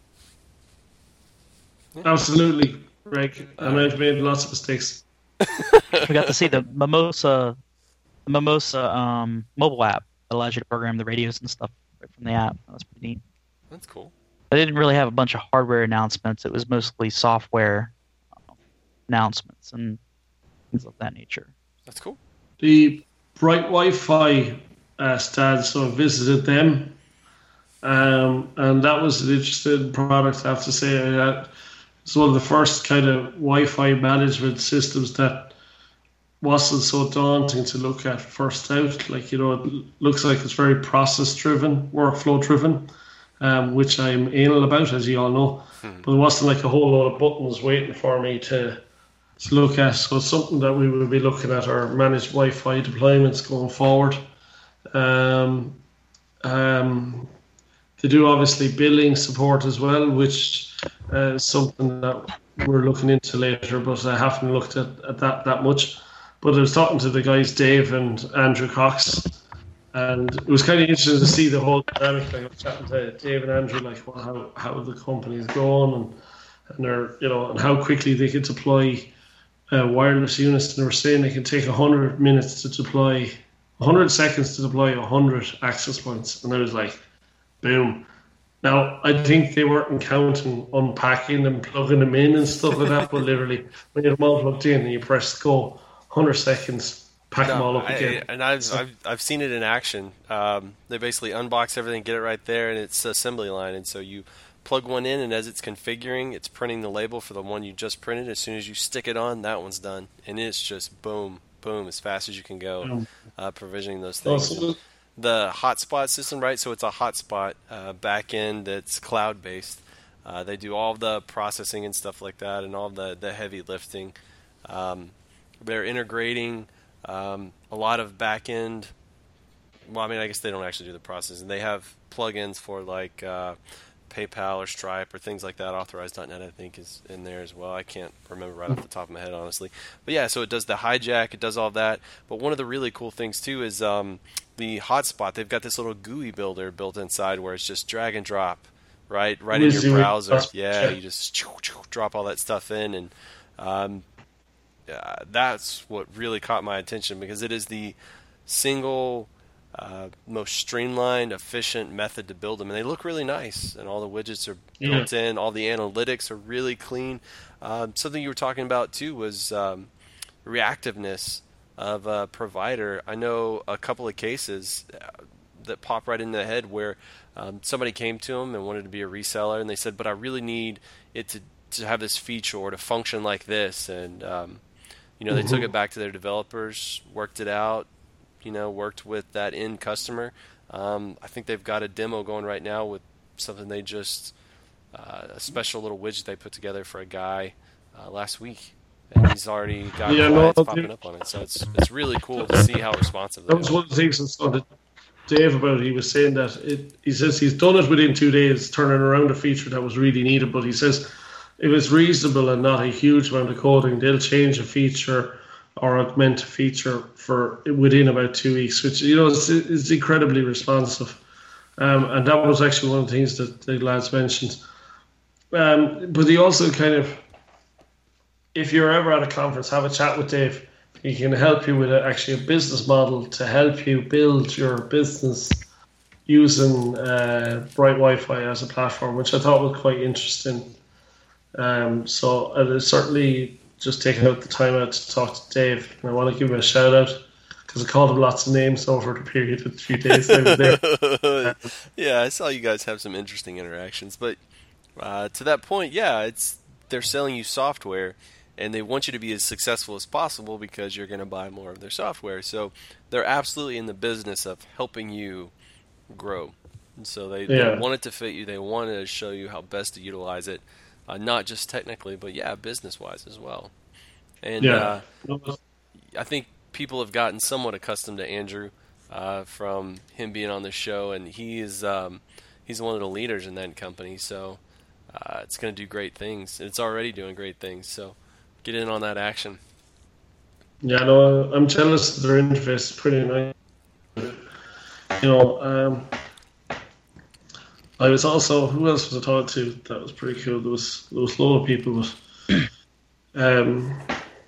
Absolutely, Greg. And I've made lots of mistakes. We got to see the Mimosa, the Mimosa um, mobile app that allows you to program the radios and stuff right from the app. That was pretty neat. That's cool. They didn't really have a bunch of hardware announcements. It was mostly software um, announcements and things of that nature. That's cool. The Bright Wi-Fi uh, stands, so I visited them, um, and that was an interesting product, I have to say. Uh, It's one of the first kind of Wi-Fi management systems that wasn't so daunting to look at first out. Like, you know, it looks like it's very process-driven, workflow-driven, um, which I'm anal about, as you all know. Hmm. But it wasn't like a whole lot of buttons waiting for me to, to look at. So it's something that we will be looking at, our managed Wi-Fi deployments going forward. Um, um, They do obviously billing support as well, which uh, is something that we're looking into later, but I haven't looked at, at that that much. But I was talking to the guys, Dave and Andrew Cox, and it was kind of interesting to see the whole dynamic. Like I was chatting to Dave and Andrew, like, well, how how the company's going, and and they're, you know, and how quickly they can deploy uh, wireless units. And they were saying they can take a hundred minutes to deploy, a hundred seconds to deploy a hundred access points, and I was like, boom. Now, I think they weren't counting unpacking and plugging them in and stuff like that, but literally, when you have them all plugged in and you press go, one hundred seconds, pack no, them all up again. I, and I've, so, I've I've seen it in action. Um, they basically unbox everything, get it right there, and it's assembly line. And so you plug one in, and as it's configuring, it's printing the label for the one you just printed. As soon as you stick it on, that one's done. And it's just boom, boom, as fast as you can go, uh, provisioning those things. Awesome. The hotspot system, right? So it's a hotspot uh, back end that's cloud based. Uh, they do all the processing and stuff like that, and all the the heavy lifting. Um, they're integrating um, a lot of back end. Well, I mean, I guess they don't actually do the processing. They have plugins for like uh, PayPal or Stripe or things like that. Authorize dot net, I think, is in there as well. I can't remember right off the top of my head, honestly. But yeah, so it does the hijack, it does all that. But one of the really cool things too is um, the hotspot. They've got this little G U I builder built inside where it's just drag and drop, right, right in your browser. Yeah, you just drop all that stuff in, and um, yeah, that's what really caught my attention, because it is the single Uh, most streamlined, efficient method to build them, and they look really nice. And all the widgets are built yeah. in. All the analytics are really clean. Um, something you were talking about too was um, reactiveness of a provider. I know a couple of cases that pop right in the head where um, somebody came to them and wanted to be a reseller, and they said, "But I really need it to to have this feature or to function like this." And um, you know, they mm-hmm. took it back to their developers, worked it out. You know, worked with that end customer. Um, I think they've got a demo going right now with something they just, uh, a special little widget they put together for a guy uh, last week, and he's already got yeah, clients no, popping up on it. So it's it's really cool to see how responsive they are. That was one of the things that started. Dave about it. He was saying that it, he says he's done it within two days, turning around a feature that was really needed. But he says if it's reasonable and not a huge amount of coding, they'll change a feature or augment a feature for within about two weeks, which you know is, is incredibly responsive. Um, and that was actually one of the things that the lads mentioned. Um, but he also kind of, if you're ever at a conference, have a chat with Dave. He can help you with a, actually a business model to help you build your business using uh, Bright Wi-Fi as a platform, which I thought was quite interesting. Um, so I certainly just taking out the time out to talk to Dave, and I want to give him a shout out because I called him lots of names over the period of the few days I was there. Yeah, I saw you guys have some interesting interactions, but uh, to that point, yeah, it's they're selling you software, and they want you to be as successful as possible because you're going to buy more of their software. So they're absolutely in the business of helping you grow. And so they, Yeah. they want it to fit you. They want to show you how best to utilize it, uh, not just technically, but yeah, business-wise as well. And Yeah. uh, I think people have gotten somewhat accustomed to Andrew uh, from him being on the show, and he is um, he's one of the leaders in that company. So uh, it's going to do great things. It's already doing great things. So get in on that action. Yeah, no, I'm jealous of their interface. It's pretty nice. You know, um, I was also, who else was I talking to? That was pretty cool. There was, there was a lot of people, but um,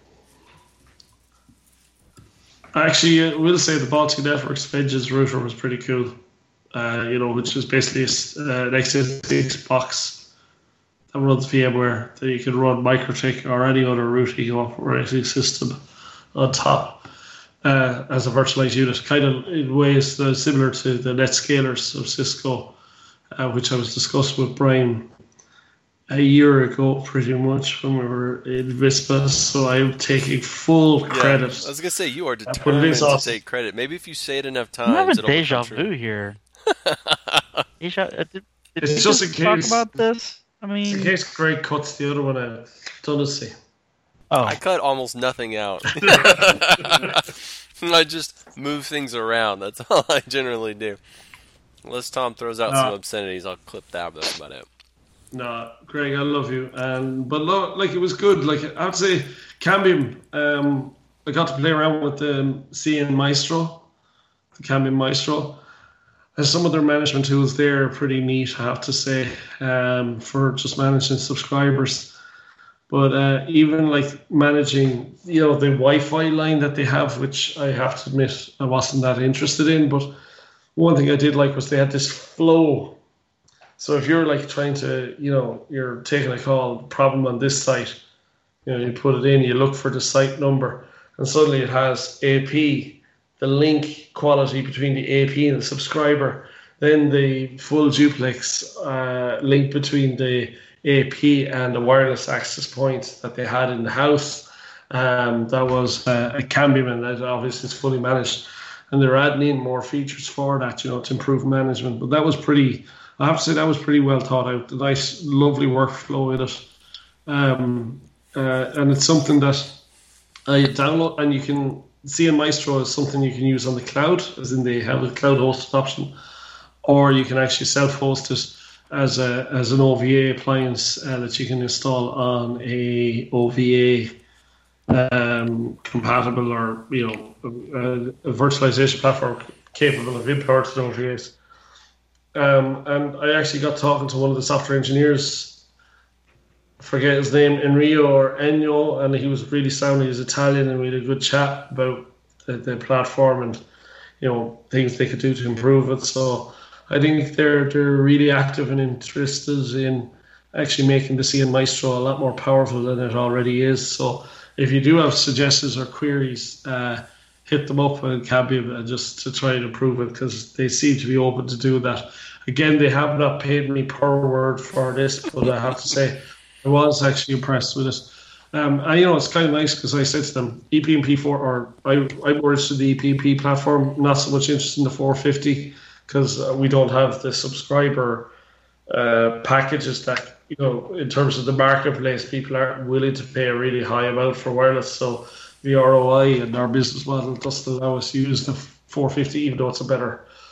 actually, I will say the Baltic Networks Vengeance router was pretty cool. Uh, you know, which is basically a, uh, an x eighty-six box that runs VMware that you can run MikroTik or any other routing operating system on top uh, as a virtualized unit, kind of in ways that are similar to the NetScalers of Cisco, uh, which I was discussing with Brian a year ago, pretty much, when we were in Vispa. So I'm taking full Yeah, credit. I was going to say, you are but it determined is to awesome. take credit. Maybe if you say it enough I'm having times, it'll deja become true. vu here. Deja, uh, did, did It's we just in talk case- about this? I In mean, case Greg cuts the other one out, don't see. oh, I cut almost nothing out. I just move things around. That's all I generally do. Unless Tom throws out No. some obscenities, I'll clip that, but that's about it. No, Greg, I love you. Um, but lo- like it was good. Like I would say, Cambium. Um, I got to play around with the C N Maestro, the Cambium Maestro, and some of their management tools there are pretty neat. I have to say, um, for just managing subscribers. But uh, even like managing, you know, the Wi-Fi line that they have, which I have to admit I wasn't that interested in. But one thing I did like was they had this flow. So if you're like trying to, you know, you're taking a call, problem on this site, you know, you put it in, you look for the site number, and suddenly it has A P, the link quality between the A P and the subscriber, then the full duplex uh, link between the A P and the wireless access point that they had in the house. Um, that was uh, a Cambium, and that obviously is fully managed. And they're adding in more features for that, you know, to improve management. But that was pretty, I have to say, that was pretty well thought out. A nice, lovely workflow in it. Um, uh, and it's something that I download, and you can see in Maestro is something you can use on the cloud, as in they have a cloud hosted option, or you can actually self-host it as a as an O V A appliance uh, that you can install on a O V A um, compatible or you know a, a virtualization platform capable of importing O V As. Um, and I actually got talking to one of the software engineers. I forget his name, Enrio or Ennio, and he was really sound. He was Italian, and we had a good chat about the, the platform and you know things they could do to improve it. So I think they're they're really active and interested in actually making the C N Maestro a lot more powerful than it already is. So if you do have suggestions or queries, uh, hit them up and Cambium just to try and improve it, because they seem to be open to do that. Again, they have not paid me per word for this, but I have to say I was actually impressed with it. Um, and you know, it's kind of nice because I said to them, E P M P four, or I, I'm more interested in the E P M P platform, not so much interested in the four fifty, because uh, we don't have the subscriber uh, packages that, you know, in terms of the marketplace, people aren't willing to pay a really high amount for wireless. So the R O I and our business model doesn't allow us to use the four fifty, even though it's a better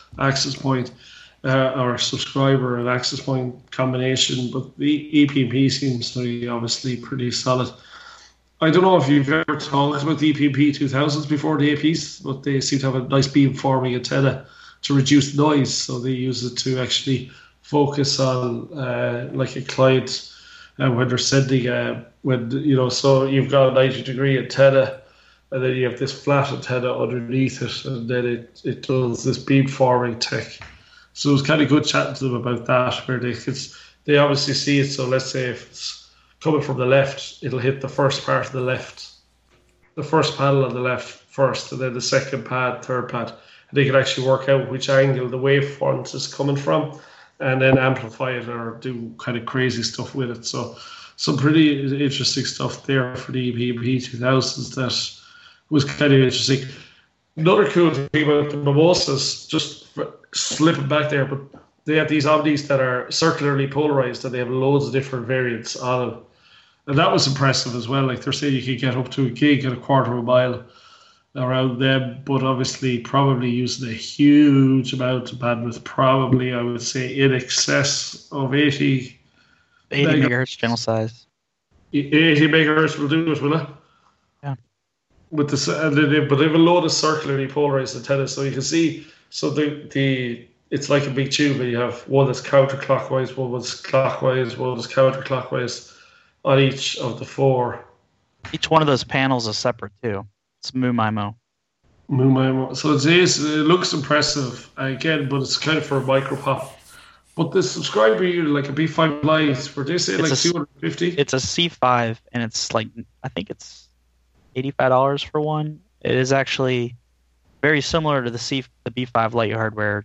access point uh, or subscriber and access point combination, but the E P P seems to be obviously pretty solid. I don't know if you've ever talked about the E P P two thousands before, the A Ps, but they seem to have a nice beamforming antenna to reduce noise, so they use it to actually focus on uh, like a client uh, when they're sending uh, when you know so you've got a ninety degree antenna and then you have this flat antenna underneath it, and then it, it does this beamforming tech. So it was kind of good chatting to them about that, where they could, they obviously see it. So let's say if it's coming from the left, it'll hit the first part of the left, the first panel on the left first, and then the second pad, third pad. They can actually work out which angle the wavefront is coming from, and then amplify it or do kind of crazy stuff with it. So some pretty interesting stuff there for the E P P two thousands that was kind of interesting. Another cool thing about the Mimosas, just slipping back there, but they have these Omnis that are circularly polarized, and they have loads of different variants on them. And that was impressive as well. Like they're saying you could get up to a gig and a quarter of a mile around them, but obviously probably using a huge amount of bandwidth, probably I would say in excess of eighty eighty megahertz channel size. eighty megahertz will do it, will it? Yeah. With the and they, but they have a load of circularly polarized antennas, so you can see. So the the it's like a big tube, and you have one that's counterclockwise, one that's clockwise, one that's counterclockwise on each of the four. Each one of those panels is separate too. It's MuMIMO. MuMIMO. So it is. It looks impressive again, but it's kind of for a micropop. But the subscriber unit, like a B five Lite, were they say like two hundred fifty? It's a C five, and it's like I think it's eighty-five dollars for one. It is actually very similar to the C the B five Lite hardware.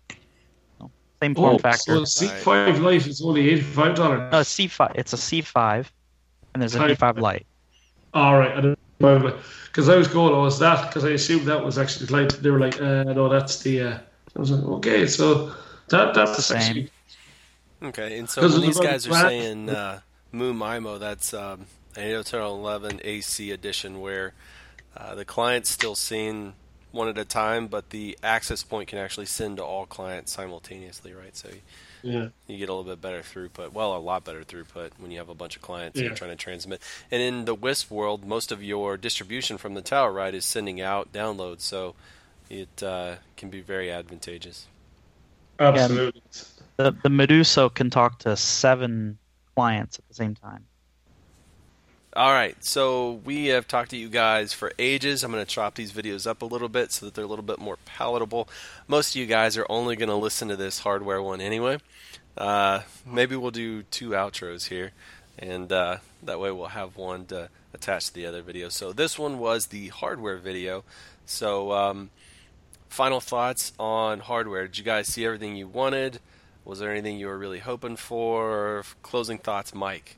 Same form oh, factor. So a C five Lite is only eighty-five dollars. No, C five. It's a C five, and there's a Type. B five Lite. All right, I don't know. Because I was going, oh, was that? Because I assumed that was actually like they were like, uh, no, that's the. Uh, I was like, okay, so that that's the same. Okay, and so when these guys are saying uh, MuMIMO, that's um, an eight oh ten eleven A C edition, where uh, the client's still seeing one at a time, but the access point can actually send to all clients simultaneously, right? So yeah, you get a little bit better throughput. Well, a lot better throughput when you have a bunch of clients yeah. you're trying to transmit. And in the WISP world, most of your distribution from the tower, right, is sending out downloads, so it uh, can be very advantageous. Absolutely. Yeah, the the Medusa can talk to seven clients at the same time. All right, so we have talked to you guys for ages. I'm going to chop these videos up a little bit so that they're a little bit more palatable. Most of you guys are only going to listen to this hardware one anyway. Uh, maybe we'll do two outros here, and uh, that way we'll have one to attach to the other video. So this one was the hardware video. So um, final thoughts on hardware. Did you guys see everything you wanted? Was there anything you were really hoping for? Closing thoughts, Mike.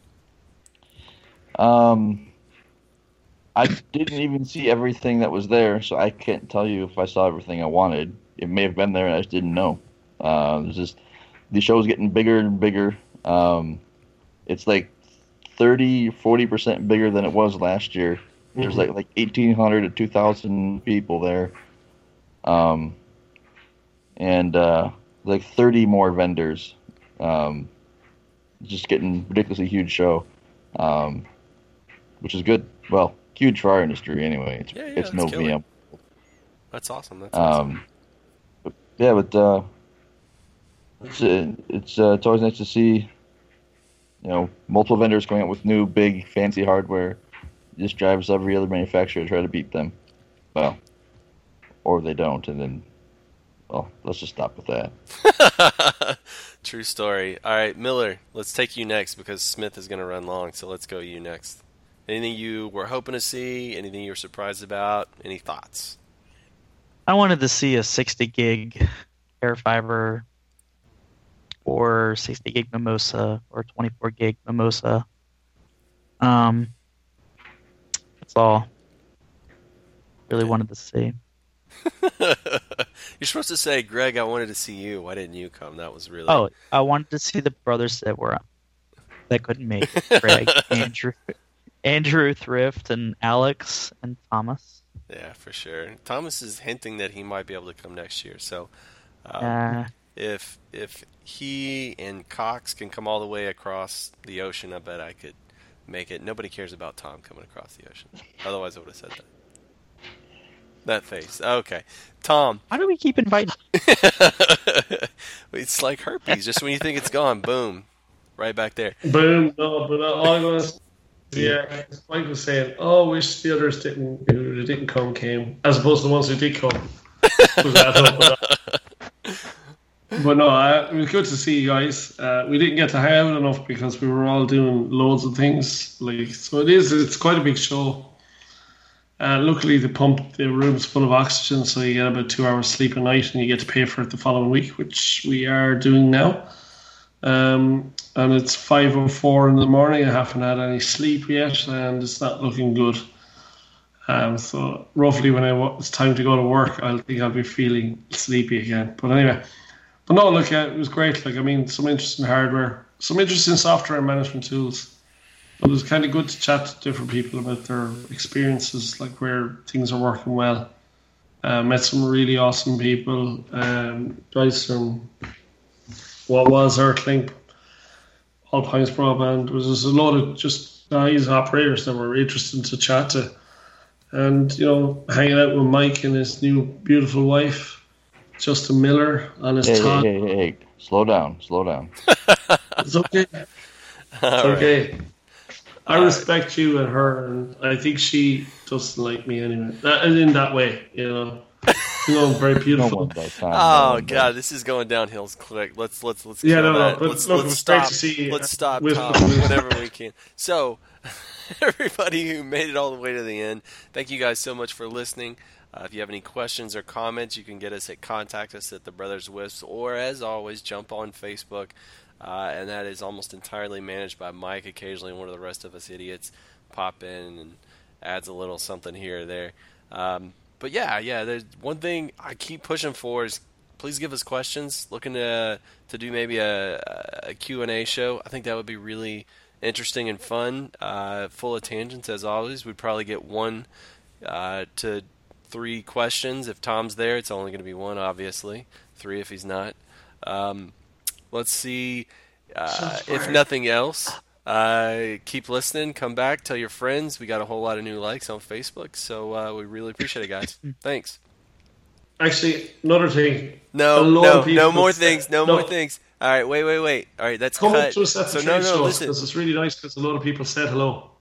Um, I didn't even see everything that was there, so I can't tell you if I saw everything I wanted. It may have been there, and I just didn't know. Uh, there's just the show's getting bigger and bigger. Um, it's like thirty, forty percent bigger than it was last year. There's Mm-hmm. like like eighteen hundred to two thousand people there, um, and uh, like thirty more vendors. Um, just getting ridiculously huge show. Um, which is good. Well, huge for our industry anyway. It's, Yeah, yeah, it's no that's killer. V M. That's awesome. That's awesome. Um, but yeah, but uh, it's uh, it's uh, it's always nice to see, you know, multiple vendors coming out with new big fancy hardware. It just drives every other manufacturer to try to beat them. Well, or they don't, and then, well, let's just stop with that. True story. All right, Miller, let's take you next because Smith is going to run long, so let's go you next. Anything you were hoping to see? Anything you were surprised about? Any thoughts? I wanted to see a sixty gig Airfiber or sixty gig Mimosa or twenty-four gig Mimosa. Um, that's all. Really wanted to see. You're supposed to say, Greg, I wanted to see you. Why didn't you come? That was really... Oh, I wanted to see the brothers that were that couldn't make it. Greg, Andrew, Andrew Thrift, and Alex and Thomas. Yeah, for sure. Thomas is hinting that he might be able to come next year, so Um, Uh, if if he and Cox can come all the way across the ocean, I bet I could make it. Nobody cares about Tom coming across the ocean. Otherwise, I would have said that. That face. Okay. Tom. why do we keep inviting? It's like herpes. Just when you think it's gone, boom. Right back there. Boom. No, but all I'm going to say, yeah, Mike was saying, oh, wish the others didn't, who didn't come came, as opposed to the ones who did come. But no, uh, it was good to see you guys. Uh, we didn't get to hang out enough because we were all doing loads of things. Like so, it is. It's quite a big show. Uh, luckily, the pump, the room's full of oxygen, so you get about two hours sleep a night, and you get to pay for it the following week, which we are doing now. Um, and it's five oh four in the morning. I haven't had any sleep yet, and it's not looking good. Um, so roughly when I, it's time to go to work, I think I'll be feeling sleepy again. But anyway. But no, look, uh, it was great. Like, I mean, some interesting hardware, some interesting software management tools. But it was kind of good to chat to different people about their experiences, like where things are working well. Uh, met some really awesome people. Um, guys from what was Earthlink, All Pines Broadband. There was just a lot of just guys, operators that were interesting to chat to. And, you know, hanging out with Mike and his new beautiful wife. Justin Miller on his hey, top. Hey, hey, hey, slow down, slow down. It's okay. It's All okay. right. I All respect right. you and her, and I think she doesn't like me anyway. That, in that way, you know. You know, I'm very beautiful. No time, Oh no God, this is going downhill quick. Let's let's let's yeah, kill no, no. that. But let's look, let's it was stop. great to see you. Let's stop with, Tom with, whenever we can. So, everybody who made it all the way to the end, thank you guys so much for listening. Uh, if you have any questions or comments, you can get us at contact us at the Brothers Wisps, or as always, jump on Facebook, uh, and that is almost entirely managed by Mike. Occasionally, one of the rest of us idiots pop in and adds a little something here or there. Um, but yeah, yeah, there's one thing I keep pushing for is please give us questions. Looking to to do maybe a, a Q and A show. I think that would be really interesting and fun. Uh, full of tangents as always. We'd probably get one uh, to three questions. If Tom's there, it's only going to be one, obviously. Three if he's not. Um, let's see. Uh, if nothing else, uh, keep listening. Come back. Tell your friends. We got a whole lot of new likes on Facebook, so uh, we really appreciate it, guys. Thanks. Actually, another thing. No, A lot no, of people no more say- things. No, no. more things. All right, wait, wait, wait. All right, that's Come cut. up to us at So the no, trade no, shows listen. because it's really nice because a lot of people said hello.